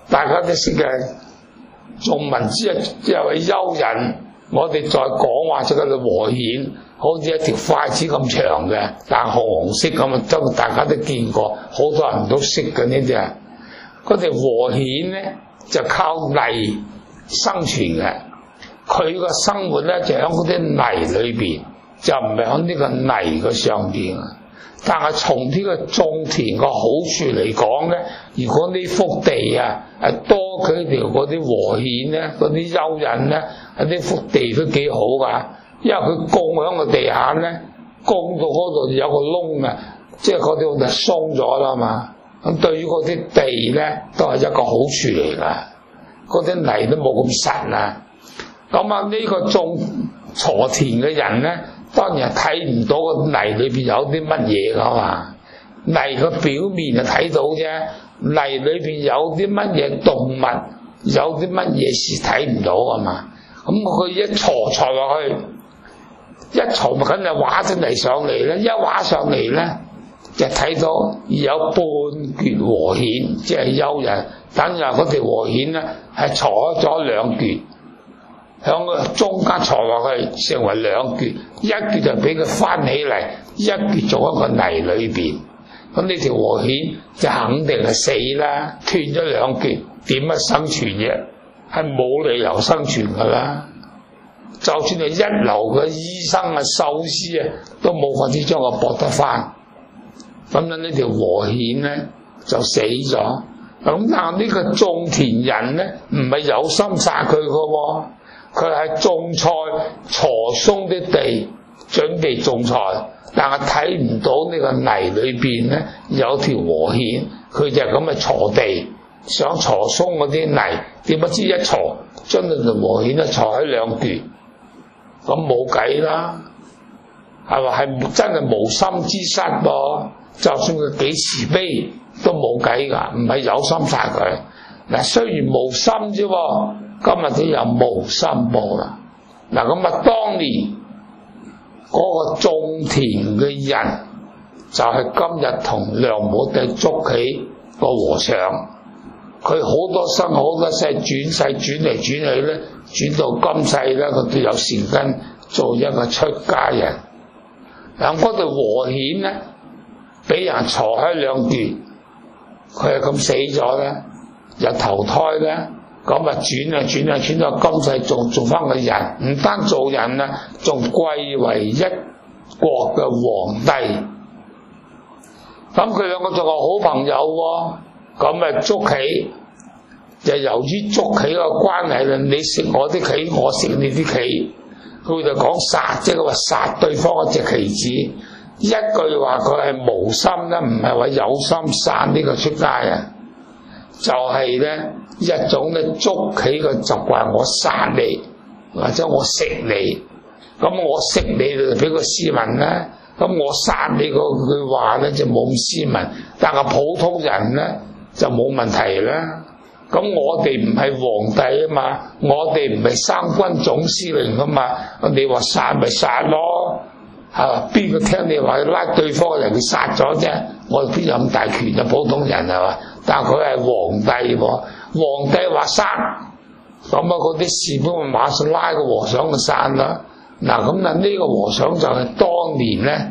大家都識嘅頌文之一，即係蚯蚓。我哋再講話就叫做和蜆，好似一條筷子咁長嘅，但紅色咁啊，都大家都見過，好多人都識嘅呢啲啊。嗰條和蜆咧就靠泥生存嘅，佢個生活咧就喺嗰啲泥裏邊，就唔係喺呢個泥嘅上邊啊。但係從呢個種田個好處嚟講咧，如果呢幅地啊多幾條嗰啲和蜆咧，嗰啲蚯蚓咧，呢幅地都幾好噶，因為佢供喺個地下咧，供到嗰度有個窿啊，即係嗰啲就鬆咗啦嘛。咁對於嗰啲地咧，都係一個好處嚟噶，嗰啲泥都冇咁實啊。咁啊，呢個種鋤田嘅人咧，當然係睇唔到個泥裏邊有啲乜嘢噶嘛，泥個表面就睇到啫，泥裏邊有啲乜嘢動物，有啲乜嘢事睇唔到啊嘛。咁佢一鋤落去，一鋤咪梗係畫咗泥上嚟咧，一畫上嚟咧就睇到有半橛和蜆，即係蚯蚓，等於嗰條和蜆咧係鋤咗兩橛。向個中間鋤落去，成為兩橛，一橛就俾佢翻起嚟，一橛做一個泥裏邊。咁呢條和蜆就肯定係死啦，斷咗兩橛，點樣生存啫？係冇理由生存噶啦。就算係一流嘅醫生啊、獸師啊，都冇法子將佢駁得翻。咁樣呢條和蜆咧就死咗。咁但係呢個種田人咧，唔係有心殺佢噶。佢係種菜，鋤鬆啲地，準備種菜，但係睇唔到呢個泥裏邊咧有條和蜆，佢就係咁嘅鋤地，想鋤鬆嗰啲泥，點不知一鋤，將呢條和蜆咧鋤喺兩橛，咁冇計啦，係嘛？係真係無心之失噃，就算佢幾慈悲都冇計噶，唔係有心殺佢。嗱，雖然無心啫。今日都有無心報啦。嗱，咁啊，當年嗰個種田嘅人就係今日同梁武帝捉起個和尚，佢好多生好多世轉嚟轉去咧，轉到今世咧，佢都有善根做一個出家人。嗱，嗰條和蜆咧，俾人鋤喺兩橛，佢係咁死咗咧，又投胎咧。咁啊轉到今世仲做翻個人，唔單做人啊，仲貴為一國嘅皇帝。咁佢兩個做個好朋友喎，咁啊捉棋，就由於捉棋個關係啦，你食我啲棋，我食你啲棋，佢就講殺，即係話殺對方一隻棋子。一句話佢係無心啦，唔係話有心殺呢個出家人，就係咧。一種咧捉棋嘅習慣，我殺你或者我食你，咁我食你就俾個斯文啦，咁我殺你嗰句話咧就冇咁斯文，但係普通人咧就冇問題啦。咁我哋唔係皇帝啊嘛，我哋唔係三軍總司令啊嘛，你話殺咪殺咯，係邊個聽你話拉對方嘅人佢殺咗啫？我哋邊有咁大權啊？普通人係嘛？但係佢係皇帝喎。皇帝話殺，咁啊嗰啲士兵咪馬上拉個和尚去殺啦。嗱，咁啊呢個和尚就係當年咧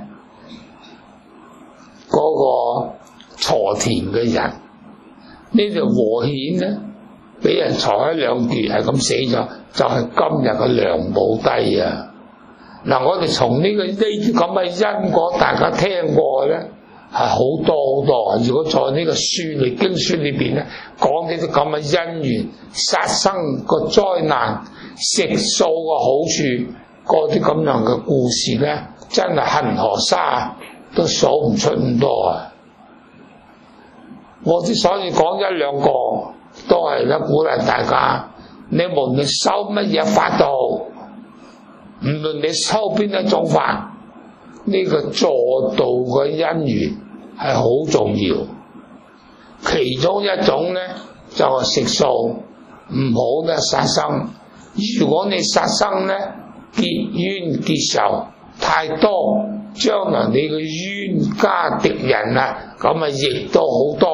嗰個鋤田嘅人，呢條和蜆咧俾人鋤喺兩橛，係咁死咗，就係今日嘅梁武帝啊。嗱，我哋從呢啲咁嘅因果，大家聽過咧。係好多好多，如果在呢個書裏經書裏邊咧，講呢啲咁嘅因緣、殺生個災難、食素個好處，嗰啲咁樣嘅故事咧，真係恆河沙都數唔出咁多啊！我之所以講一兩個，都係咧鼓勵大家，你無論修乜嘢法道，唔論你修邊一種法，呢個助道嘅因緣係好重要，其中一種咧就係食素，唔好咧殺生。如果你殺生咧結冤結仇太多，將來你嘅冤家敵人啊，咁啊亦都好多，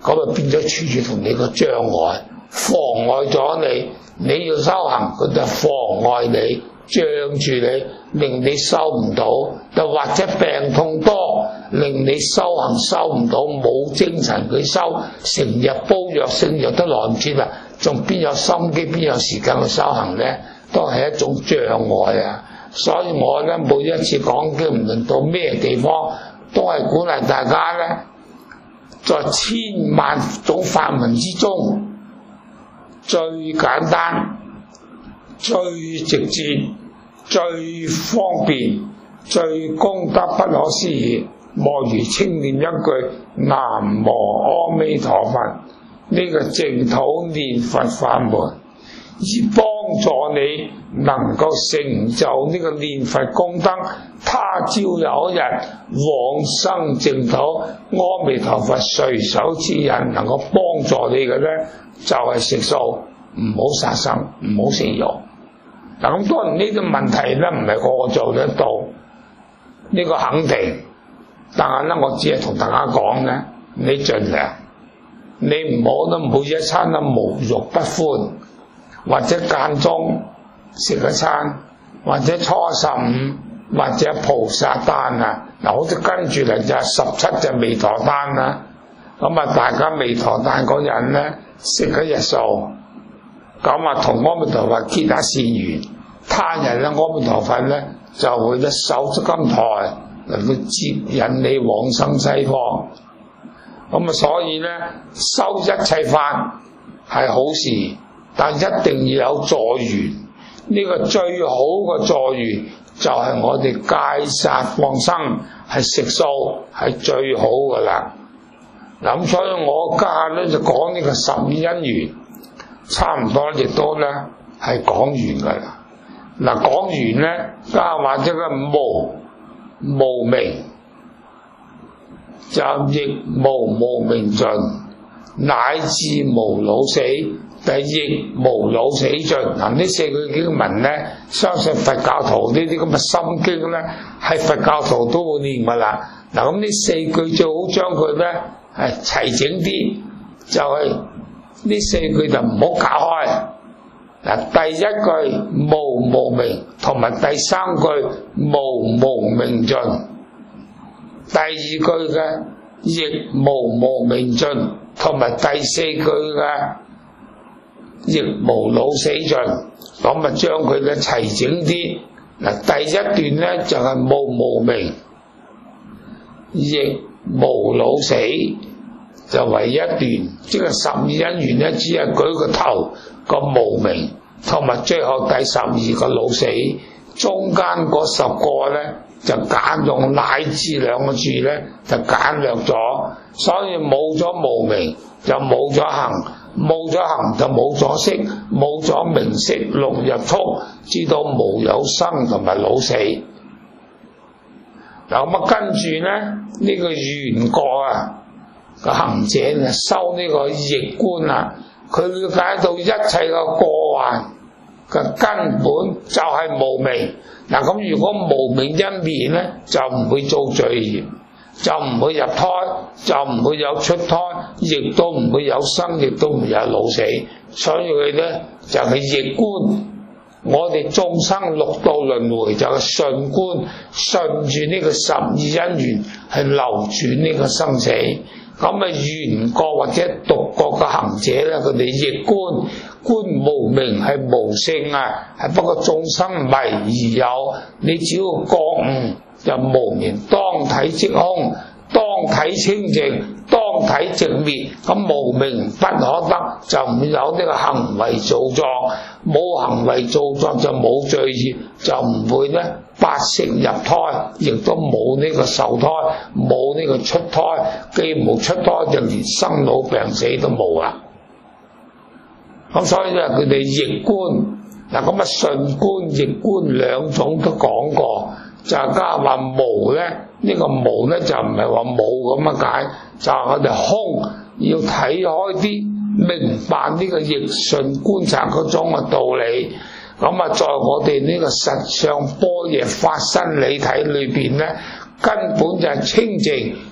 咁啊變咗處處同你個障礙，妨礙咗你要修行，佢就妨礙你，障住你，令你修唔到，又或者病痛多，令你修行收唔到，冇精神去修，成日煲藥聖藥都來唔切啦，仲邊有心機，邊有時間去修行呢？都係一種障礙啊！所以我呢，每一次講經，唔論到咩地方，都係鼓勵大家呢，在千萬種法門之中，最簡單、最直接、最方便、最功德不可思議，莫如清念一句南無阿彌陀佛，呢個淨土念佛法門，而幫助你能夠成就呢個念佛功德。他朝有一日往生淨土，阿彌陀佛隨手指引，能夠幫助你嘅呢，就係食素，唔好殺生，唔好食肉。嗱，咁當然呢啲問題呢，唔係個個做得到，呢個肯定。但係呢，我只係同大家講呢，你盡量，你唔好呢每一餐都無肉不歡，或者間中食一餐，或者初15，或者菩薩丹啊。嗱，好似跟住嚟就係17隻彌陀丹啦。咁啊，大家彌陀丹嗰日呢，食一日素，咁啊同阿彌陀佛結下善緣，他日咧阿彌陀佛呢，就會咧手執金台嚟到接引你往生西方。咁啊，所以呢，修一切法係好事，但一定要有助緣。呢個最好嘅助緣就係我哋戒殺放生，係食素係最好噶啦。咁所以我家下咧就講呢個十二因緣，差唔多亦都咧係講完噶啦。嗱，講完咧，家或者個無明，就亦無明盡，乃至無老死，但亦無老死盡。嗱，呢四句經文咧，相信佛教徒呢啲咁嘅心經咧，係佛教徒都會念噶啦。嗱，咁呢四句最好將佢咧係齊整啲，就係呢四句就唔好隔開。嗱，第一句無明，同埋第三句無明盡，第二句嘅亦無明盡，同埋第四句嘅亦無老死盡，咁啊將佢咧齊整啲。嗱，第一段咧就係無明，亦無老死，就為一段，即係十二因緣咧，只係舉個頭個無明，同埋最後第12個老死，中間嗰10個咧就簡用乃至兩個字咧就簡略咗，所以冇咗無明就冇咗行，冇咗行就冇咗識，冇咗名色六入觸，知道無有生同埋老死。嗱，咁啊跟住咧呢個緣覺啊個行者啊修呢個逆觀啊，佢了解到一切嘅過患嘅根本就係無明。嗱，咁如果無明一滅咧，就唔會造罪業，就唔會入胎，就唔會有出胎，亦都唔會有生，亦都唔會有老死。所以佢咧就係逆觀。我哋眾生六道輪迴就係順觀，順住呢個十二因緣係流轉呢個生死。咁啊緣覺或者獨覺嘅行者咧，佢哋逆觀，觀無明係無性啊，係不過眾生迷而有，你只要覺悟就無明當體即空，當體清淨，當體直滅，咁無明不可得，就唔會有呢個行為造作，冇行為造作就冇罪業，就唔會咧八識入胎，亦都冇呢個受胎，冇呢個出胎，既冇出胎就連生老病死都冇啦。咁所以咧佢哋逆觀，嗱，咁啊順觀逆觀兩種都講過，就係加話無咧，呢個無咧就唔係話冇咁樣解，就係我哋空要睇開啲，明白呢個逆順觀察嗰種嘅道理。咁啊在我哋呢個實相般若法身理體裏邊咧，根本就係清淨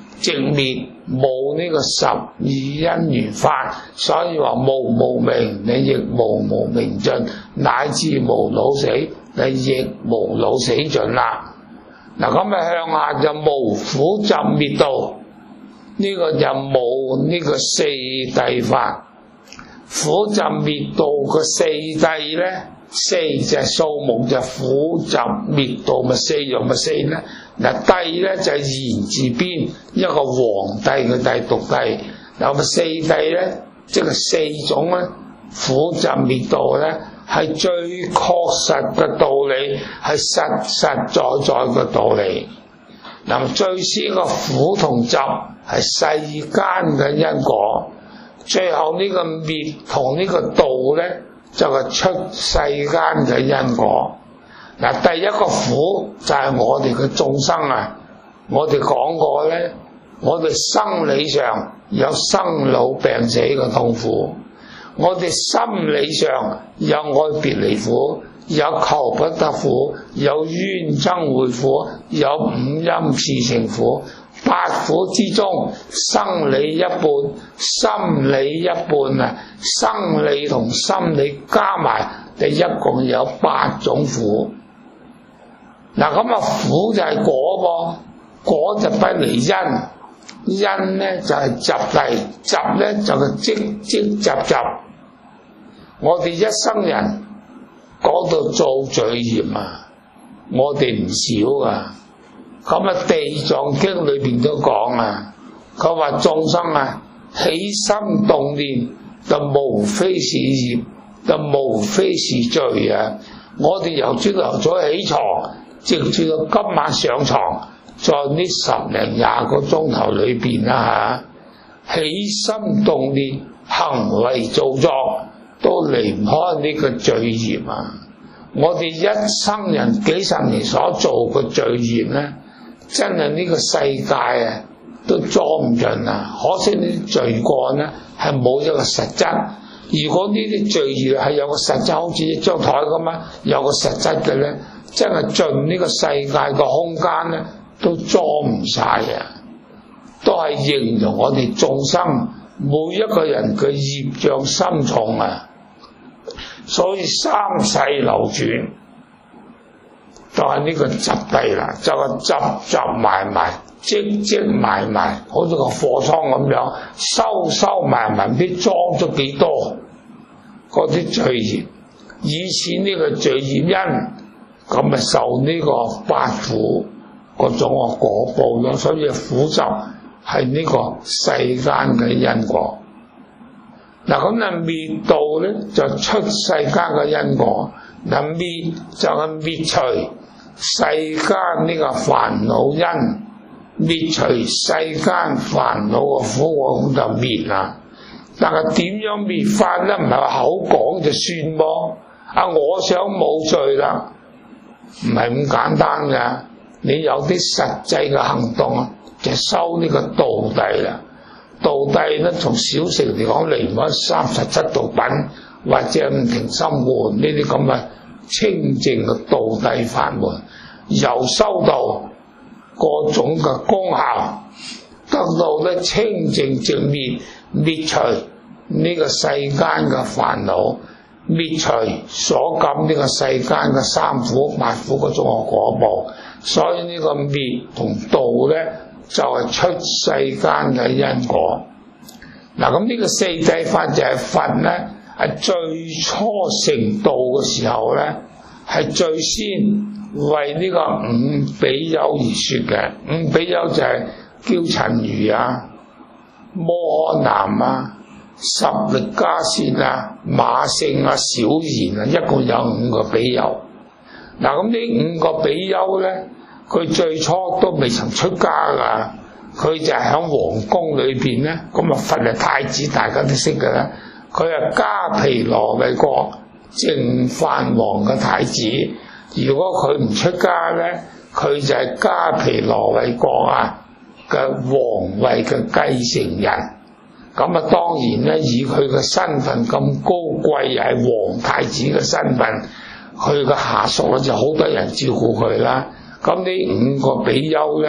直滅，冇呢個十二因緣法，所以話無明，你亦無明盡，乃至無老死，你亦無老死盡啦。嗱，咁啊向下就無苦集滅道，呢個就冇呢個四諦法。苦集滅道嘅四諦咧，四就係數目，就苦集滅道咪四樣咪四咧。嗱，諦咧就係言字邊一個皇帝嘅帝，獨帝。嗱，咁四諦咧，即係四種咧，苦集滅道咧係最確實嘅道理，係實實在在嘅道理。嗱，最先個苦同集係世間嘅因果，最後呢個滅同呢個道咧就係出世間嘅因果。嗱，第一個苦就係我哋嘅眾生啊！我哋講過咧，我哋生理上有生老病死嘅痛苦，我哋心理上有愛別離苦，有求不得苦，有冤憎會苦，有五陰熾盛苦。八苦之中，生理一半，心理一半啊！生理同心理加埋，就一共有八種苦。嗱，咁啊苦就係果噃，果就不離因，因咧就係集諦，集咧就係積集。我哋一生人講到造罪業啊，我哋唔少啊。咁啊地藏經裏邊都講啊，佢話眾生啊起心動念就無非是業，就無非是罪啊。我哋由朝頭早起床，直至到今晚上床，在呢10零20個鐘頭裏邊啦嚇，起心動念、行為造作都離唔開呢個罪業啊！我哋一生人幾十年所做嘅罪業咧，真係呢個世界啊都裝唔盡啊！可惜呢啲罪過咧係冇一個實質。如果呢啲罪業係有個實質，好似一張台咁啊，有個實質嘅咧，真係盡呢個世界個空間咧都裝唔晒啊！都係形容我哋眾生每一個人嘅業障深重啊！所以三世流轉就係呢個集諦啦，就係集埋，積埋，好似個貨倉咁樣，收埋，唔知裝咗幾多嗰啲罪業。以前呢個罪業因，咁咪受呢個八苦嗰種個果報咯。所以苦集係呢個世間嘅因果。嗱，咁啊滅道咧就出世間嘅因果，嗱滅就係滅除世間呢個煩惱因，滅除世間煩惱嘅苦，咁就滅啦。但係點樣滅法咧？唔係話口講就算噃。我想冇罪啦，唔係咁簡單噶。你有啲實際嘅行動，就收呢個道諦啦。道諦咧，從小乘嚟講，離唔開37道品或者五停心門呢啲咁嘅清淨嘅道諦法門，由修道各種嘅功效，得到咧清淨直滅，滅除呢個世間嘅煩惱，滅除所感呢個世間嘅三苦八苦嗰種嘅果報。所以呢個滅同道咧，就係出世間嘅因果。嗱，咁呢個四諦法就係佛咧，係最初成道嘅時候咧，係最先為呢個五比丘而說嘅。五比丘就係憍陳如啊、摩訶男啊、十力迦葉啊、馬勝啊、小賢啊，一共有5個比丘。嗱，咁呢5個比丘咧，佢最初都未曾出家噶，佢就係喺皇宮裏邊咧，咁啊佛係太子，大家都識噶啦。佢係迦毗羅衛國淨飯王嘅太子。如果佢唔出家咧，佢就係迦毗羅衛國啊嘅皇位嘅繼承人。咁啊，當然咧，以佢嘅身份咁高貴，又係皇太子嘅身份，佢嘅下屬咧就好多人照顧佢啦。咁呢5個比丘咧，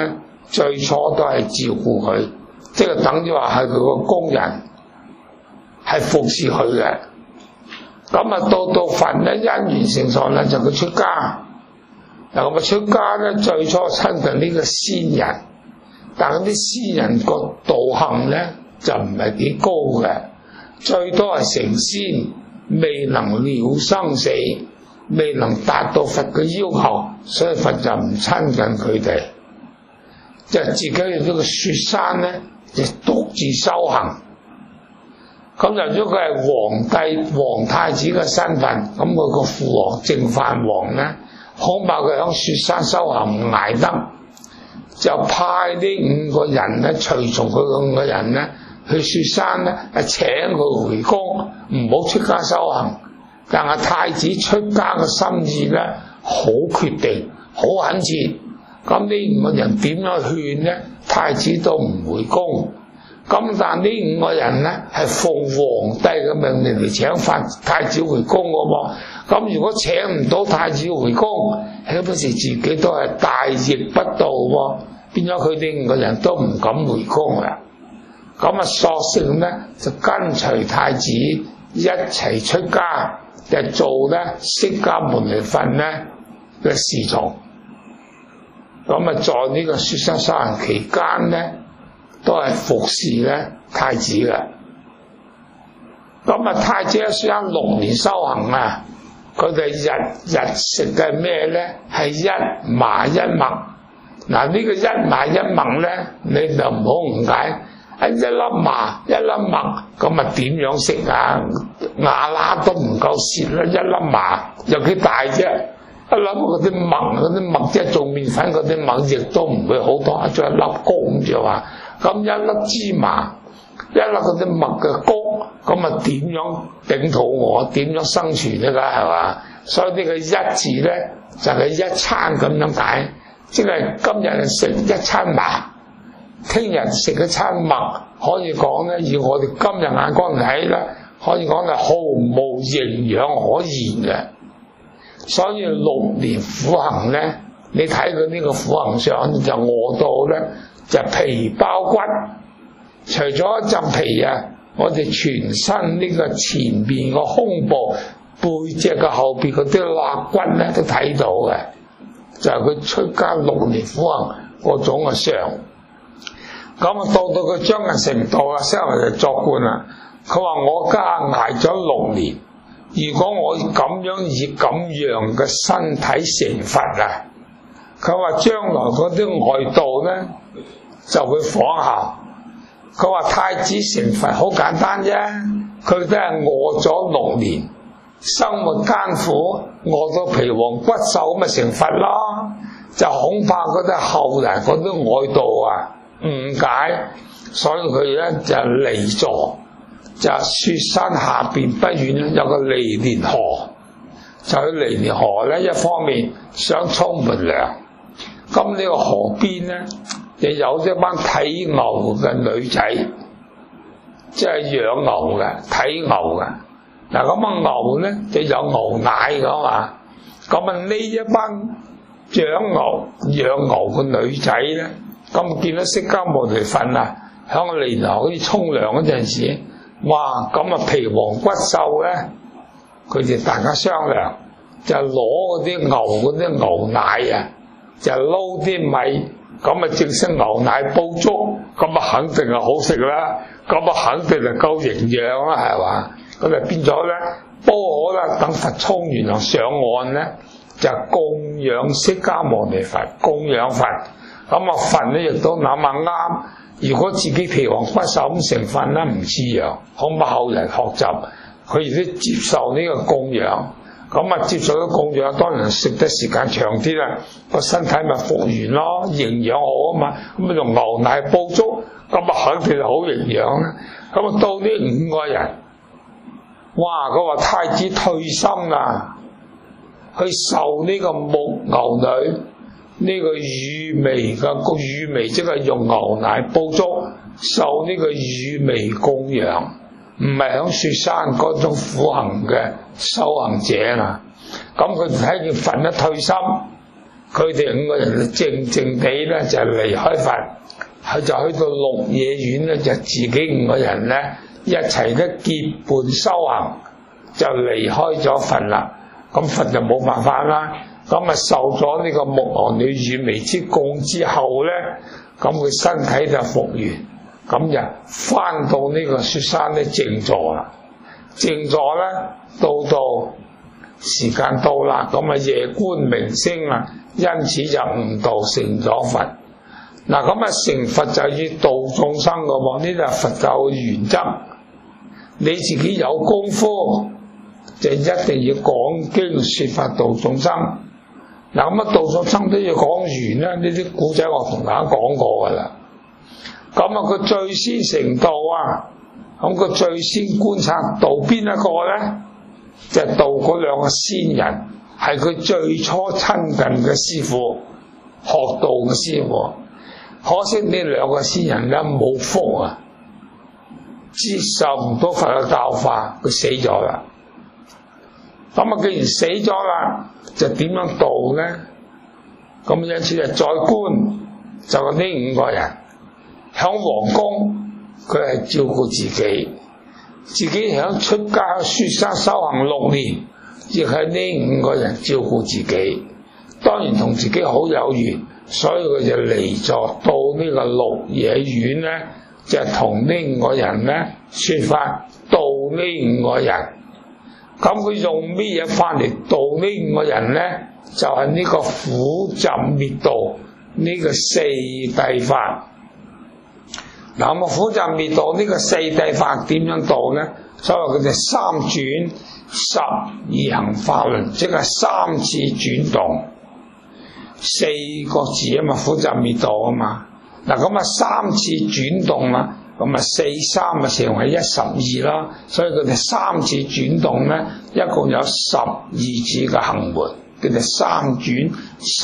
最初都係照顧佢，即係等於話係佢個工人，係服侍佢嘅。咁啊到佛咧因緣成熟咧就佢出家。嗱咁啊出家咧最初親近呢個仙人，但係啲仙人個道行咧就唔係幾高嘅，最多係成仙，未能了生死，未能達到佛嘅要求，所以佛就唔親近佢哋，即係自己去咗個雪山咧就獨自修行。咁由於佢係皇帝皇太子嘅身份，咁佢個父王淨飯王咧恐怕佢響雪山修行唔捱得，就派呢5個人咧隨從佢5個人咧去雪山咧請佢回宮，唔好出家修行。但係太子出家嘅心意咧好決定，好懇切。咁呢5個人點樣勸咧？太子都唔回宮。咁但呢5個人咧係奉皇帝嘅命令嚟請太子回宮嘅喎。咁如果請唔到太子回宮，豈不是自己都係大逆不道喎？變咗佢哋5個人都唔敢回宮啦。咁啊索性咧就跟隨太子一齊出家，就做咧釋迦牟尼佛咧嘅侍從。咁啊在呢個雪山修行期間咧，都係服侍咧太子嘅。咁啊太子喺雪山6年修行啊，佢哋日日食嘅咩咧？係一麻一麥。嗱呢個一麻一麥咧，你就唔好誤解。一粒麻一粒麥，咁啊點樣食啊？牙罅都唔夠蝕啦！一粒麻有幾大啫？一粒嗰啲麥即係做麵粉嗰啲麥，亦都唔會好多，仲有一粒谷咁就話。咁一粒芝麻，一粒嗰啲麥嘅谷，咁啊點樣頂肚餓？點樣生存呢？㗎係嘛？所以呢個一字咧就係一餐咁樣解，即係今日食一餐麻，聽日食一餐麥，可以講咧，以我哋今日眼光嚟睇咧，可以講係毫無營養可言嘅。所以6年苦行咧，你睇佢呢個苦行相就餓到咧就皮包骨，除咗一陣皮啊，我哋全身呢個前面個胸部、背脊嘅後邊嗰啲肋骨咧都睇到嘅，就係佢出家6年苦行嗰種嘅相。咁啊，到佢將近成道啊，先嚟就作觀啦。佢話我家捱咗6年，如果我咁樣以咁樣嘅身體成佛啊，佢話將來嗰啲外道咧就會仿效。佢話太子成佛好簡單啫，佢都係餓咗6年，生活艱苦，餓到皮黃骨瘦咁咪成佛咯。就恐怕嗰啲後人嗰啲外道啊誤解，所以佢咧就離座，就雪山下邊不遠有個離蓮河，就去離蓮河咧，一方面想沖門涼，咁呢個河邊咧就有一班睇牛嘅女仔，即係養牛嘅睇牛嘅。嗱咁啊牛咧就有牛奶噶嘛，咁啊呢一班養牛嘅女仔咧，咁見到釋迦牟尼佛啊，響個離河好似沖涼嗰陣時，哇！咁啊皮黃骨瘦咧，佢哋大家商量，就攞嗰啲牛嗰啲牛奶啊，就撈啲米，咁啊整成牛奶煲粥，咁啊肯定係好食啦，咁啊肯定係夠營養啦，係嘛？咁就變咗咧，煲好啦，等佛沖完涼上岸咧，就供養釋迦牟尼佛，供養佛。咁啊佛咧亦都諗下啱，如果自己皮黃骨瘦咁成佛咧唔似樣，恐怕後人學習，佢亦都接受呢個供養。咁啊接受咗供養，當然食得時間長啲啦，個身體咪復原咯，營養好啊嘛。咁啊用牛奶煲粥，咁啊肯定係好營養啦。咁啊到呢5個人，哇！佢話太子退心啦，去受呢個牧牛女呢個乳糜嘅個乳糜，即係用牛奶煲粥，受呢個乳糜供養，唔係響雪山嗰種苦行嘅修行者啦。咁佢睇見佛一退心， 佢哋5個人靜靜地咧就離開佛，佢就去到鹿野苑咧，就自己5個人咧一齊咧結伴修行，就離開咗佛啦。咁佛就冇辦法啦，咁啊受咗呢個木狼女乳糜之供之後咧，咁佢身體就復原，咁就翻到呢個雪山咧靜坐啦。靜坐咧到時間到啦，咁啊夜觀明星啦，因此就悟道成咗佛。嗱，咁啊成佛就要度眾生嘅喎，呢啲係佛教嘅原則。你自己有功夫，就一定要講經說法度眾生。嗱，咁啊度眾生都要講完啦，呢啲古仔我同大家講過噶啦。咁啊佢最先成道啊，咁佢最先觀察度邊一個咧？就係度嗰2個仙人，係佢最初親近嘅師父，學道嘅師父。可惜呢2個仙人咧冇福啊，接受唔到佛嘅教化，佢死咗啦。咁啊，既然死咗啦，就點樣度咧？咁因此就再觀，就係呢5個人響皇宮，佢係照顧自己響出家喺雪山修行6年，亦係呢5個人照顧自己。當然同自己好有緣，所以佢就離座到呢個鹿野苑咧，就同呢5個人咧說法度呢5個人。咁佢用咩嘢翻嚟度呢5個人咧？就係呢個苦集滅道呢個四諦法。嗱，咁啊苦集滅道呢個四諦法點樣度咧？所謂佢哋3轉12行法輪，即係3次轉動，4個字啊嘛，苦集滅道啊嘛。嗱，咁啊3次轉動啦，咁啊4、3啊成為12啦，所以佢哋3次轉動咧，一共有12次嘅行門，叫做3轉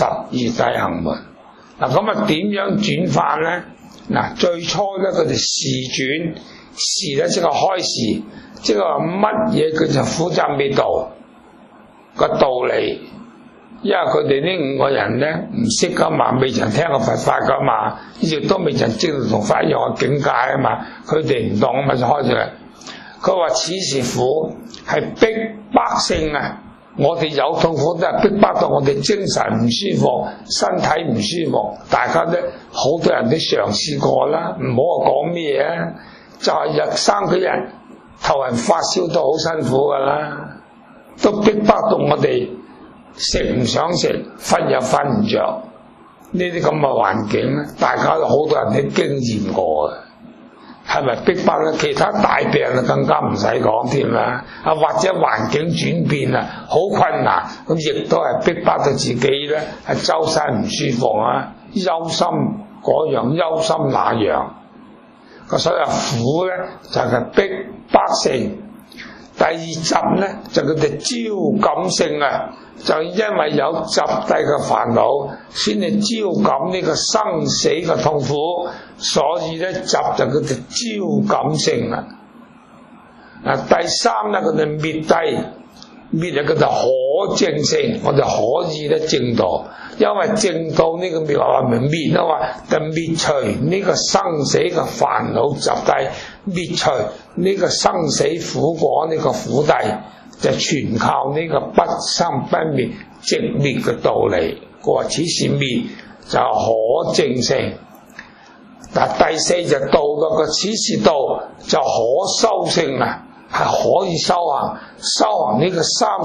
12諦行門。嗱，咁啊點樣轉法咧？嗱，最初咧佢哋示轉，示咧即係開示，即係話乜嘢叫做苦集滅道個道理。因為佢哋呢5個人咧唔識噶嘛，未曾聽過佛法噶嘛，亦都未曾知道同佛一樣嘅境界啊嘛，佢哋唔懂啊嘛，就開出嚟。佢話此時苦係逼迫性啊，我哋有痛苦都係逼迫到我哋精神唔舒服，身體唔舒服。大家都好多人都嘗試過啦，唔好話講咩啊，就係日生幾日頭暈發燒都好辛苦噶啦，都逼迫到我哋食唔想食，瞓又瞓唔着，呢啲咁嘅環境咧，大家都好多人都經驗過嘅，係咪逼迫咧？其他大病啊更加唔使講添啦，啊或者環境轉變啊，好困難，咁亦都係逼迫到自己咧，係周身唔舒服啊，憂心嗰樣，憂心那樣，個所謂苦咧就係逼迫性。第2集咧就叫做招感性啊，就因為有集諦嘅煩惱，先至招感呢個生死嘅痛苦，所以咧集就叫做招感性啦。嗱，第3咧佢哋滅諦，滅就叫做可證性，我哋可以咧證道，因為證到呢個滅話明滅啊嘛，就滅除呢個生死嘅煩惱集諦，滅除呢個生死苦果呢個苦諦，就全靠呢個不生不滅即滅嘅道理。佢話此是滅就可證性。但第4就道個此是道就可修性啊，係可以修行呢個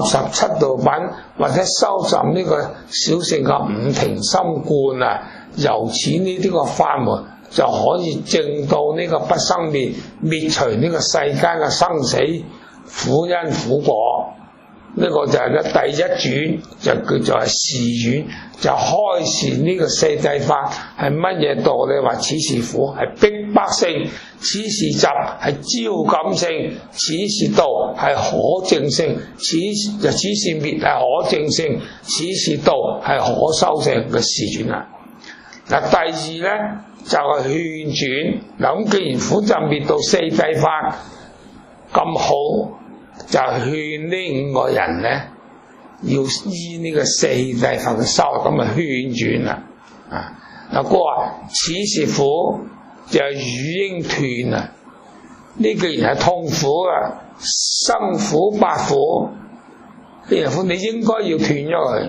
37道品，或者修習呢個小乘嘅五停心觀啊，由此呢啲個法門就可以證到呢個不生滅，滅除呢個世間嘅生死苦因苦果。呢個就係咧第1轉就叫做係示轉，就開示呢個四諦法係乜嘢道理？話此是苦係逼迫性，此是集係招感性，此是道係可證性，此是滅係可證性，此是道係可修性嘅示轉啦。嗱，第2咧就係勸轉。嗱，咁既然苦集滅道四諦法咁好，就勸呢5個人咧要依呢個四諦法嘅修，咁啊圈轉啦。嗱，哥話此是苦，就係語應斷啊！呢個人係痛苦啊，生苦八苦，呢樣苦你應該要斷咗佢。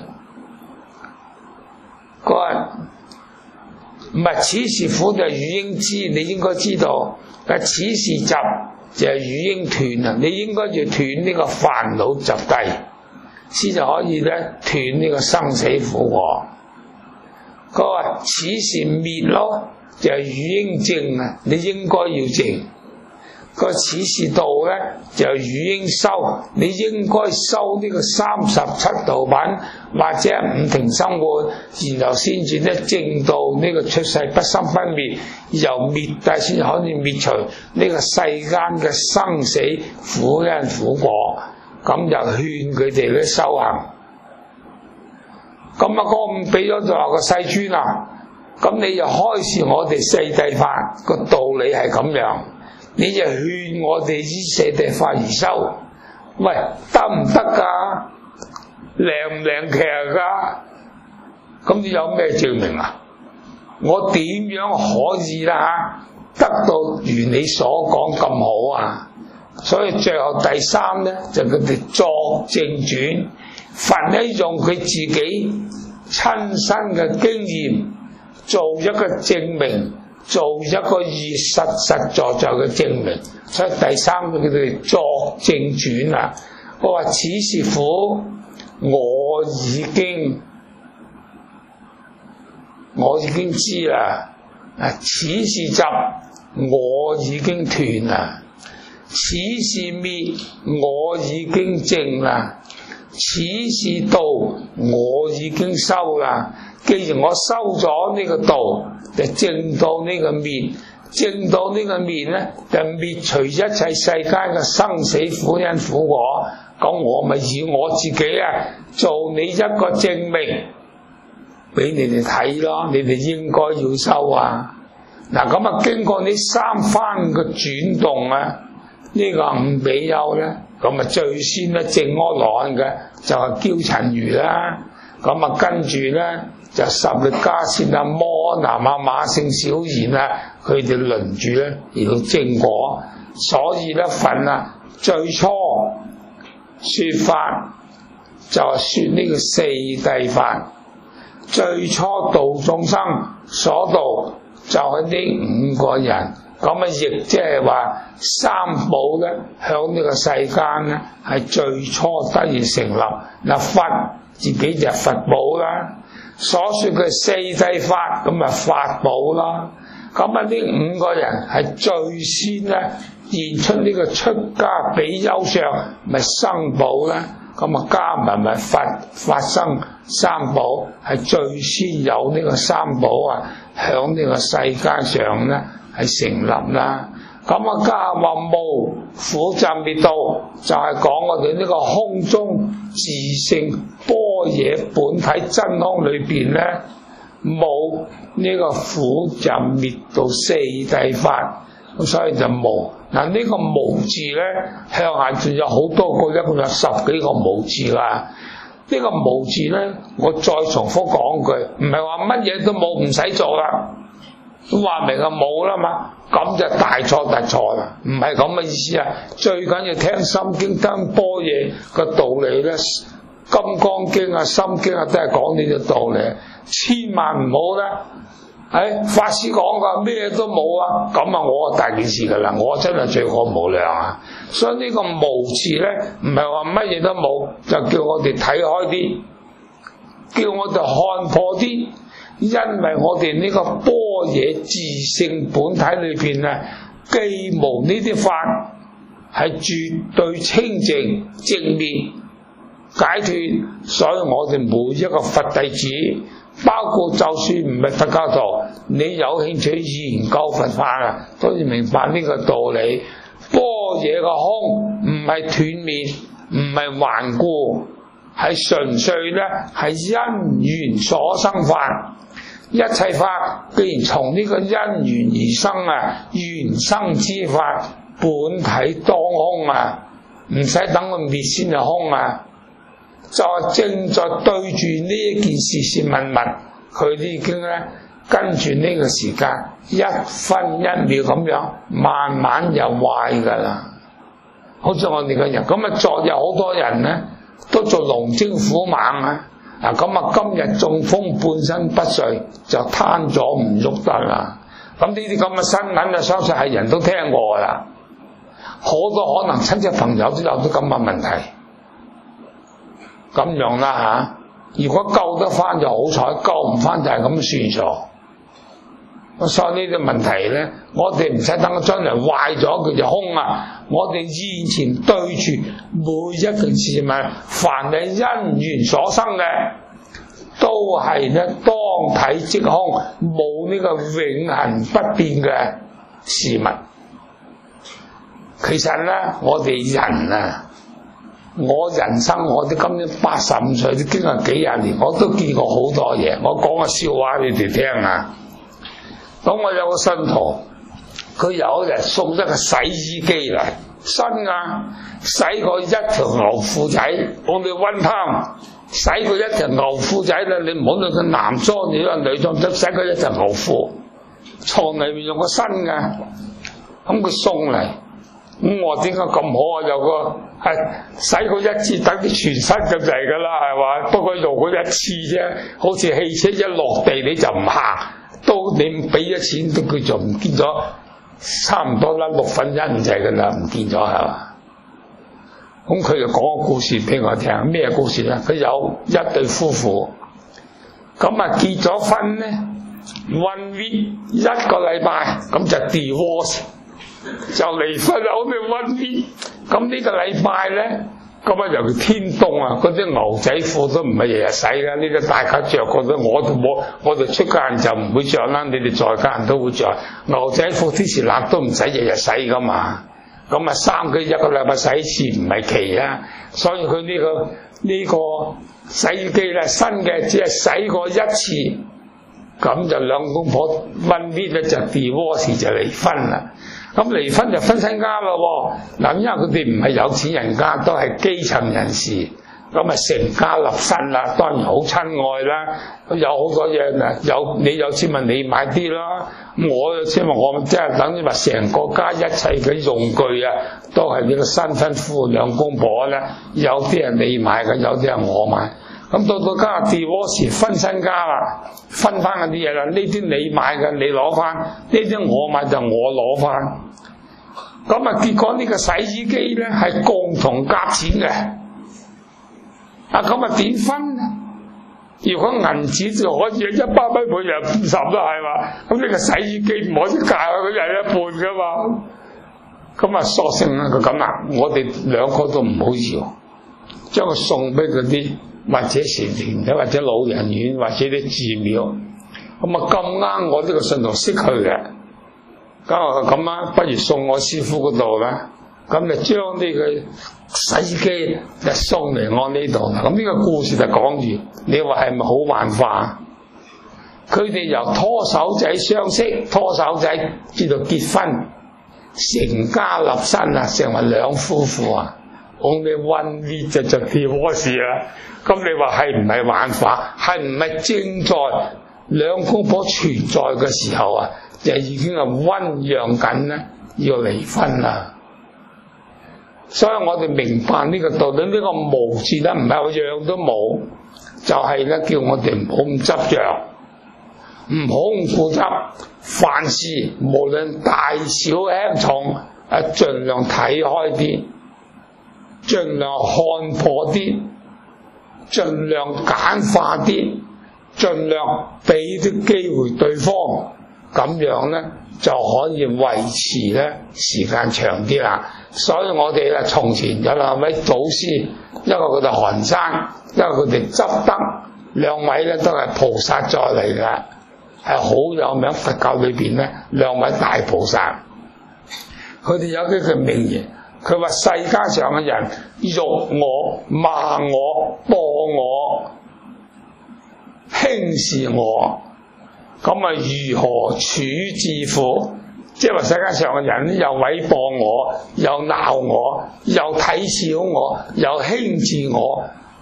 哥話唔係此是苦就係語應知，你應該知道。但此是集就係語應斷啊！你應該要斷呢個煩惱集諦，先就可以咧斷呢個生死苦禍。佢話此是滅咯，就係語應正啊！你應該要正。個此是道咧，就係語應修，你應該修呢個37道品或者五停生活，然後先至咧正到呢個出世不生不滅，由滅諦先可以滅除呢個世間嘅生死苦因苦果，咁就勸佢哋咧修行。咁啊，哥俾咗就話個世尊啊，咁你就開示我哋四諦法個道理係咁樣。你就勸我哋依四諦法而修，喂，得唔得噶？靈唔靈劇噶？咁你有咩證明啊？我點樣可以啦得到如你所講咁好啊？所以最後第三咧，就佢哋作證轉，凡係用佢自己親身嘅經驗做一個證明。做一個實實在嘅證明，所以第三個佢哋作證轉啊！我話此是苦，我已經知啦。此是集，我已經斷啦。此是滅，我已經證啦。此是道，我已經修啦。既然我修咗呢個道，就證到呢個滅，證到呢個滅咧，就滅除一切世間嘅生死苦因苦果。咁我咪以我自己做你一個證明俾你哋睇咯，你哋應該要修啊。嗱，咁啊經過呢三番嘅轉動啊，呢個五比丘咧，咁啊最先咧證阿羅漢嘅就係憍陳如啦，咁啊跟住咧就十力迦葉啊、摩那啊、馬勝小賢啊，佢哋輪住咧嚟到證果。所以咧佛最初說法就係說呢個四諦法，最初度眾生所度就係呢五個人。咁啊，亦即係話三寶咧，響呢個世間咧係最初得以成立。嗱，佛自己就係佛寶啦，所說嘅四諦法咁啊法寶啦。咁啊，呢五個人係最先咧現出呢個出家比丘相，咪生寶啦。咁啊，加埋咪佛法生三寶，係最先有呢個三寶響呢個世間上咧係成立啦。咁啊，加話無苦集滅道，就係講我哋呢個空中自性般若本體真空裏邊咧，冇呢個苦集滅道四諦法，咁所以就無。嗱，呢個無字咧向下仲有好多個，一共有10幾個無字啦。呢個無字咧，我再重複講句，唔係話乜嘢都冇唔使做啦，都話明冇啦嘛，咁就大錯特錯啦，唔係咁嘅意思啊！最緊要聽心經、聽般若個道理咧，金剛經心經都係講呢個道理，千萬唔好啦。法師講噶咩都冇咁我大件事噶啦，我真係罪過無量所以呢個無字咧，唔係話乜嘢都冇，就叫我哋睇開啲，叫我哋看破啲。因為我哋呢個般若自性本體裏邊既無呢啲法，係絕對清淨正面解脫，所以我哋每一個佛弟子，包括就算唔係佛教徒，你有興趣研究佛法都要明白呢個道理。般若嘅空唔係斷滅，唔係頑固，係純粹咧係因緣所生法。一切法既然從呢個因緣而生緣生之法本體當空唔使等佢滅先就空就正在對住呢一件事物，佢已經咧跟住呢個時間一分一秒咁樣，慢慢就壞噶啦。好似我哋嘅人咁啊，昨日好多人咧都做龍精虎猛啊，咁啊今日中風半身不遂就攤咗唔喐得啦。咁呢啲咁嘅新聞啊，相信係人都聽過啦，好多可能親戚朋友都有啲咁嘅問題。咁樣啦如果救得翻就好彩，救唔翻就係咁算咗。所以呢啲問題咧，我哋唔使等將來壞咗佢就空啊！我哋現前對住每一件事物，凡係因緣所生嘅，都係咧當體即空，冇呢個永恆不變嘅事物。其實咧，我哋人啊，我人生我哋今年85歲，都經過幾廿年，我都見過好多嘢。我講個笑話俾你哋聽啊！咁我有個信徒，佢有一日送一個洗衣機嚟，新噶，洗過一條牛褲仔，我哋溫湯，洗過一條牛褲仔咧，你唔好論佢男裝你話女裝，都洗過一條牛褲，床裏面用個新噶，咁佢送嚟，咁我點解咁好啊？有個係洗過一次，等於全新咁滯噶啦，係嘛？不過用過一次啫，好似汽車一落地你就唔行。都你俾咗錢都佢就唔見咗，差唔多啦1/6就係噶啦，唔見咗係嘛？咁佢就講個故事俾我聽，咩故事咧？佢有一對夫婦，咁啊結咗婚咧 ，1 week 一個禮拜，咁就 divorce 就離婚啦。好似 1 week，咁呢個禮拜咧。咁啊，尤其天凍啊，嗰啲牛仔褲都唔係日日洗噶，呢個大家着過都，我哋出家人就唔會着啦，你哋在家人都會着。牛仔褲天時冷都唔使日日洗噶嘛，咁啊3個一個禮拜洗一次唔係奇啊，所以佢呢個洗衣機咧新嘅，只係洗過一次，咁就兩公婆 1 week 咧就 divorce 就離婚啦。咁離婚就分身家咯，嗱，因為佢哋唔係有錢人家，都係基層人士，咁啊成家立室啦，當然好親愛啦，有好多嘢嗱，你有錢咪你買啲啦，我有錢咪我即係等於話成個家一切嘅用具啊，都係呢個新婚夫兩公婆咧，有啲係你買嘅，有啲係我買。咁到家 divorce 分身家啦，分翻嗰啲嘢啦，呢啲你買嘅你攞翻，呢啲我買就我攞翻。咁啊結果呢個洗衣機咧係共同夾錢嘅，咁啊點分呢？如果銀紙就可以100蚊每人50啦，係嘛？咁呢個洗衣機唔可以價佢人一半噶嘛？咁啊索性啊佢咁啦，我哋兩個都唔好要，將佢送俾嗰啲。或者善團體，或者老人院，或者啲寺廟，咁啊咁啱我呢個信徒識佢嘅，咁啊不如送我師父嗰度啦，咁就將呢個洗衣機就送嚟我呢度啦。咁呢個故事就講住，你話係咪好幻化？佢哋由拖手仔相識，拖手仔至到結婚，成家立身啊，成為兩夫婦啊。Only 1 week 就 divorce 啦，咁你話係唔係幻化？係唔係正在兩公婆存在嘅時候啊，就已經係醞釀緊咧要離婚啦？所以我哋明白呢個道理，呢個無字咧唔係我樣都冇，就係咧叫我哋唔好咁執着，唔好咁固執，凡事無論大小輕重，盡量睇開啲。盡量看破啲，盡量簡化啲，盡量俾啲機會對方，咁樣咧就可以維持咧時間長啲啦。所以我哋咧從前有兩位祖師，一個佢哋韓生，一個佢哋執德，兩位咧都係菩薩再嚟嘅，係好有名佛教裏邊咧兩位大菩薩。佢哋有幾句名言。佢話世界上嘅人辱我、罵我、播我、輕視我，咁啊如何處置苦？即係話世界上嘅人又毀謗我，又鬧我，又睇小我，又輕視我，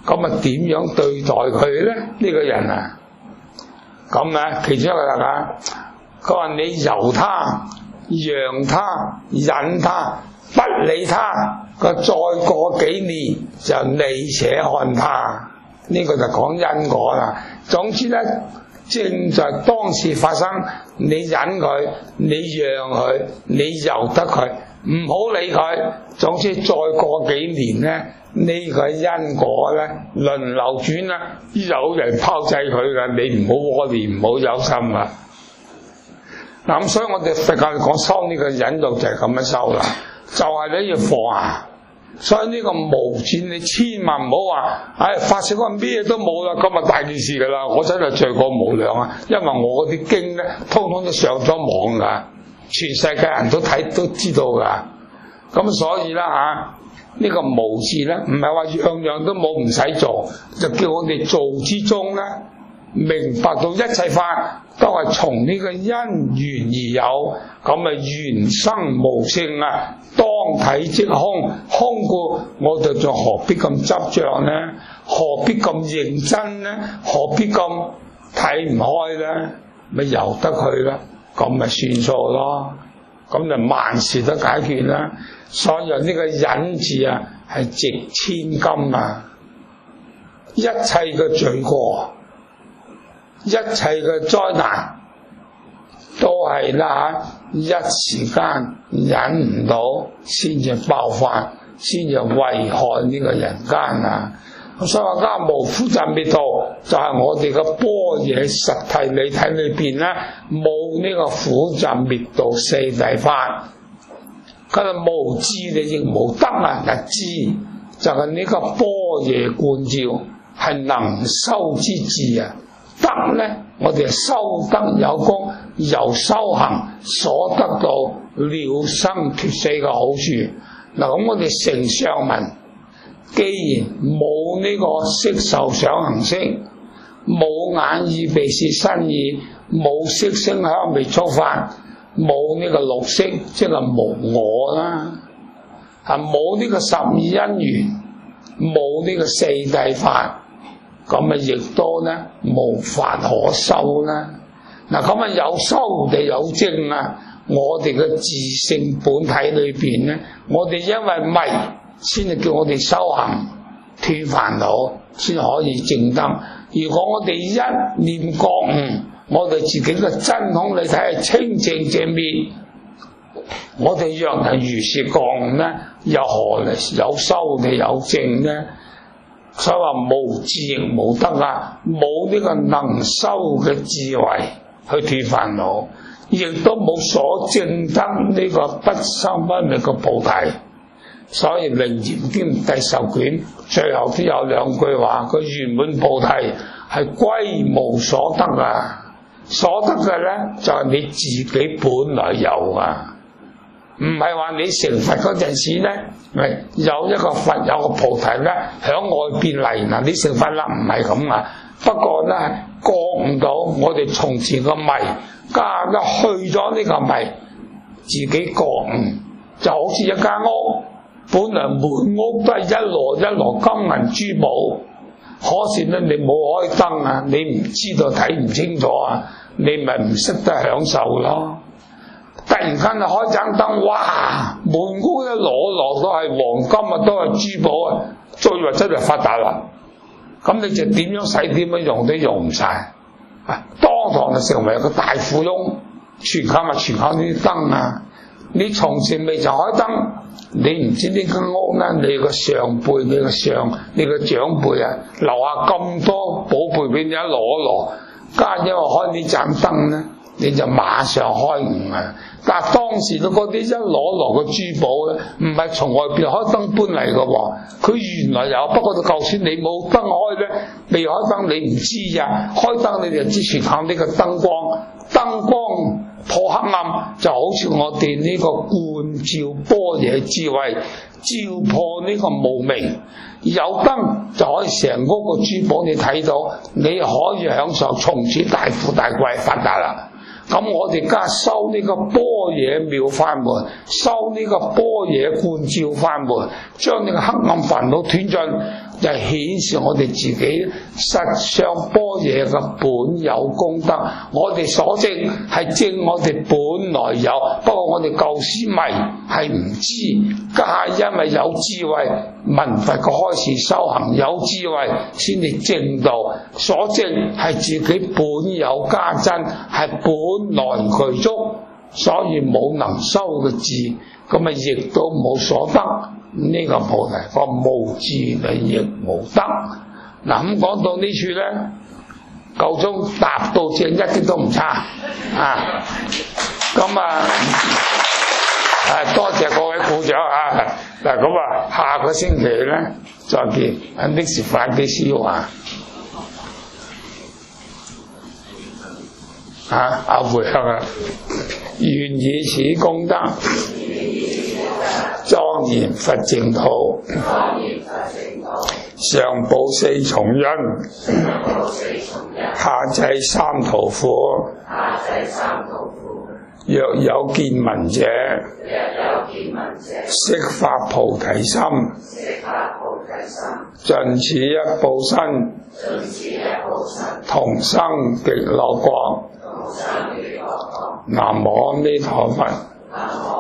咁啊點樣對待佢咧？呢個人啊，咁啊其中一個啦，佢話你由他、讓他、忍他、不理他，佢再過幾年就你且看他，呢個就講因果啦。總之咧，正在當時發生，你忍佢，你讓佢，你由得佢，唔好理佢。總之再過幾年咧，呢個因果咧輪流轉啦，有人拋棄佢嘅，你唔好窩念，唔好憂心啊！嗱咁，所以我哋佛教講修呢個忍辱就係咁樣修啦，就係你要放下。所以呢個無字你千萬唔好話，發誓我咩都冇啦，咁啊大件事噶啦，我真係罪過無量啊！因為我嗰啲經咧，通通都上咗網噶，全世界人都睇都知道噶。咁所以啦呢個無字咧，唔係話樣樣都冇唔使做，就叫我哋做之中咧，明白到一切法都係從呢個因緣而有，咁啊緣生無性啊，當體即空，空故我哋仲何必咁執着呢？何必咁認真呢？何必咁睇唔開呢？咪由得佢啦，咁咪算數咯，咁就萬事都解決啦。所以呢個忍字啊，係值千金啊！一切嘅罪過，一切嘅災難，都係啦一時間忍唔到，先至爆發，先至危害呢個人間啊！所以話家無苦集滅道，就係我哋嘅般若實體理體裏邊咧，冇呢個苦集滅道四大法。佢話無智你亦無得啊！嗱，智就係呢個般若觀照，係能修之智啊！得咧，我哋係修德有功，由修行所得到了生脱死嘅好處。嗱，咁我哋成上文，既然冇呢個色受想行識，冇眼耳鼻舌身意，冇色聲香味觸法，冇呢個六識，即係無我啦，冇呢個十二因緣，冇呢個四大法。咁啊，亦都咧無法可修啦。嗱，咁啊有修地有證啊，我哋嘅自性本體裏邊咧，我哋因為迷，先至叫我哋修行斷煩惱，先可以證得。如果我哋一念覺悟，我哋自己嘅真空嚟睇係清淨正滅，我哋若係如是覺悟咧，又何嚟有修地有證咧？所以話無智亦無得啊，冇呢個能修嘅智慧去斷煩惱，亦都冇所證得呢個不生不滅嘅菩提。所以《楞嚴經》第10卷最後都有兩句話，佢圓滿菩提係歸無所得啊，所得嘅咧就係你自己本來有啊。唔係話你成佛嗰陣時咧，有一個佛有個菩提咧，響外邊嚟嗱，你成佛啦，唔係咁啊。不過咧，覺唔到我哋從前個迷，加一去咗呢個迷，自己覺悟，就好似一間屋，本來滿屋都係一籮一籮金銀珠寶，可是咧你冇開燈啊，你唔知道睇唔清楚啊，你咪唔識得享受咯。突然間就開盞燈，哇！滿屋一籮都係黃金啊，都係珠寶啊，最話真係發達啦。咁你就點樣使點樣用都用唔晒，當堂就成為一個大富翁，全靠呢啲燈啊！你從前未就開燈，你唔知呢間屋咧，你個上輩、你個長輩啊，留下咁多寶貝俾你一籮，加因為開呢盞燈咧，你就馬上開悟啊！但係當時嘅嗰啲一籮嘅珠寶咧，唔係從外邊開燈搬嚟嘅，佢原來有，不過就算你冇燈開咧，未開燈你唔知啊，開燈你就知全靠呢個燈光破黑暗，就好似我哋呢個觀照般若智慧，照破呢個無明，有燈就可以成屋個珠寶你睇到，你可以享受從此大富大貴發達啦。 咁我哋家修呢個般若妙法門，修呢個般若觀照法門，將呢個黑暗煩惱斷盡，就顯示我哋自己實相般若嘅本有功德。我哋所證係證我哋本來有，不過我哋舊時迷係唔知，家下因為有智慧，聞佛嘅開示修行，有智慧先至證道，所證係自己本有家珍，係本來具足，所以冇能修嘅智，咁啊亦都冇所得。呢個菩提個無智你亦無得。嗱，咁講到呢處咧，夠鐘答到正，一啲都唔差啊！咁啊，多謝各位鼓掌啊！嗱，咁啊，下個星期咧再見。呢時快啲燒啊！阿回向啊！願以此功德莊嚴佛淨土，上報四重恩，下濟三途苦。若有見聞者，悉發菩提心，盡此一報身，同生極樂國。南無阿彌陀佛。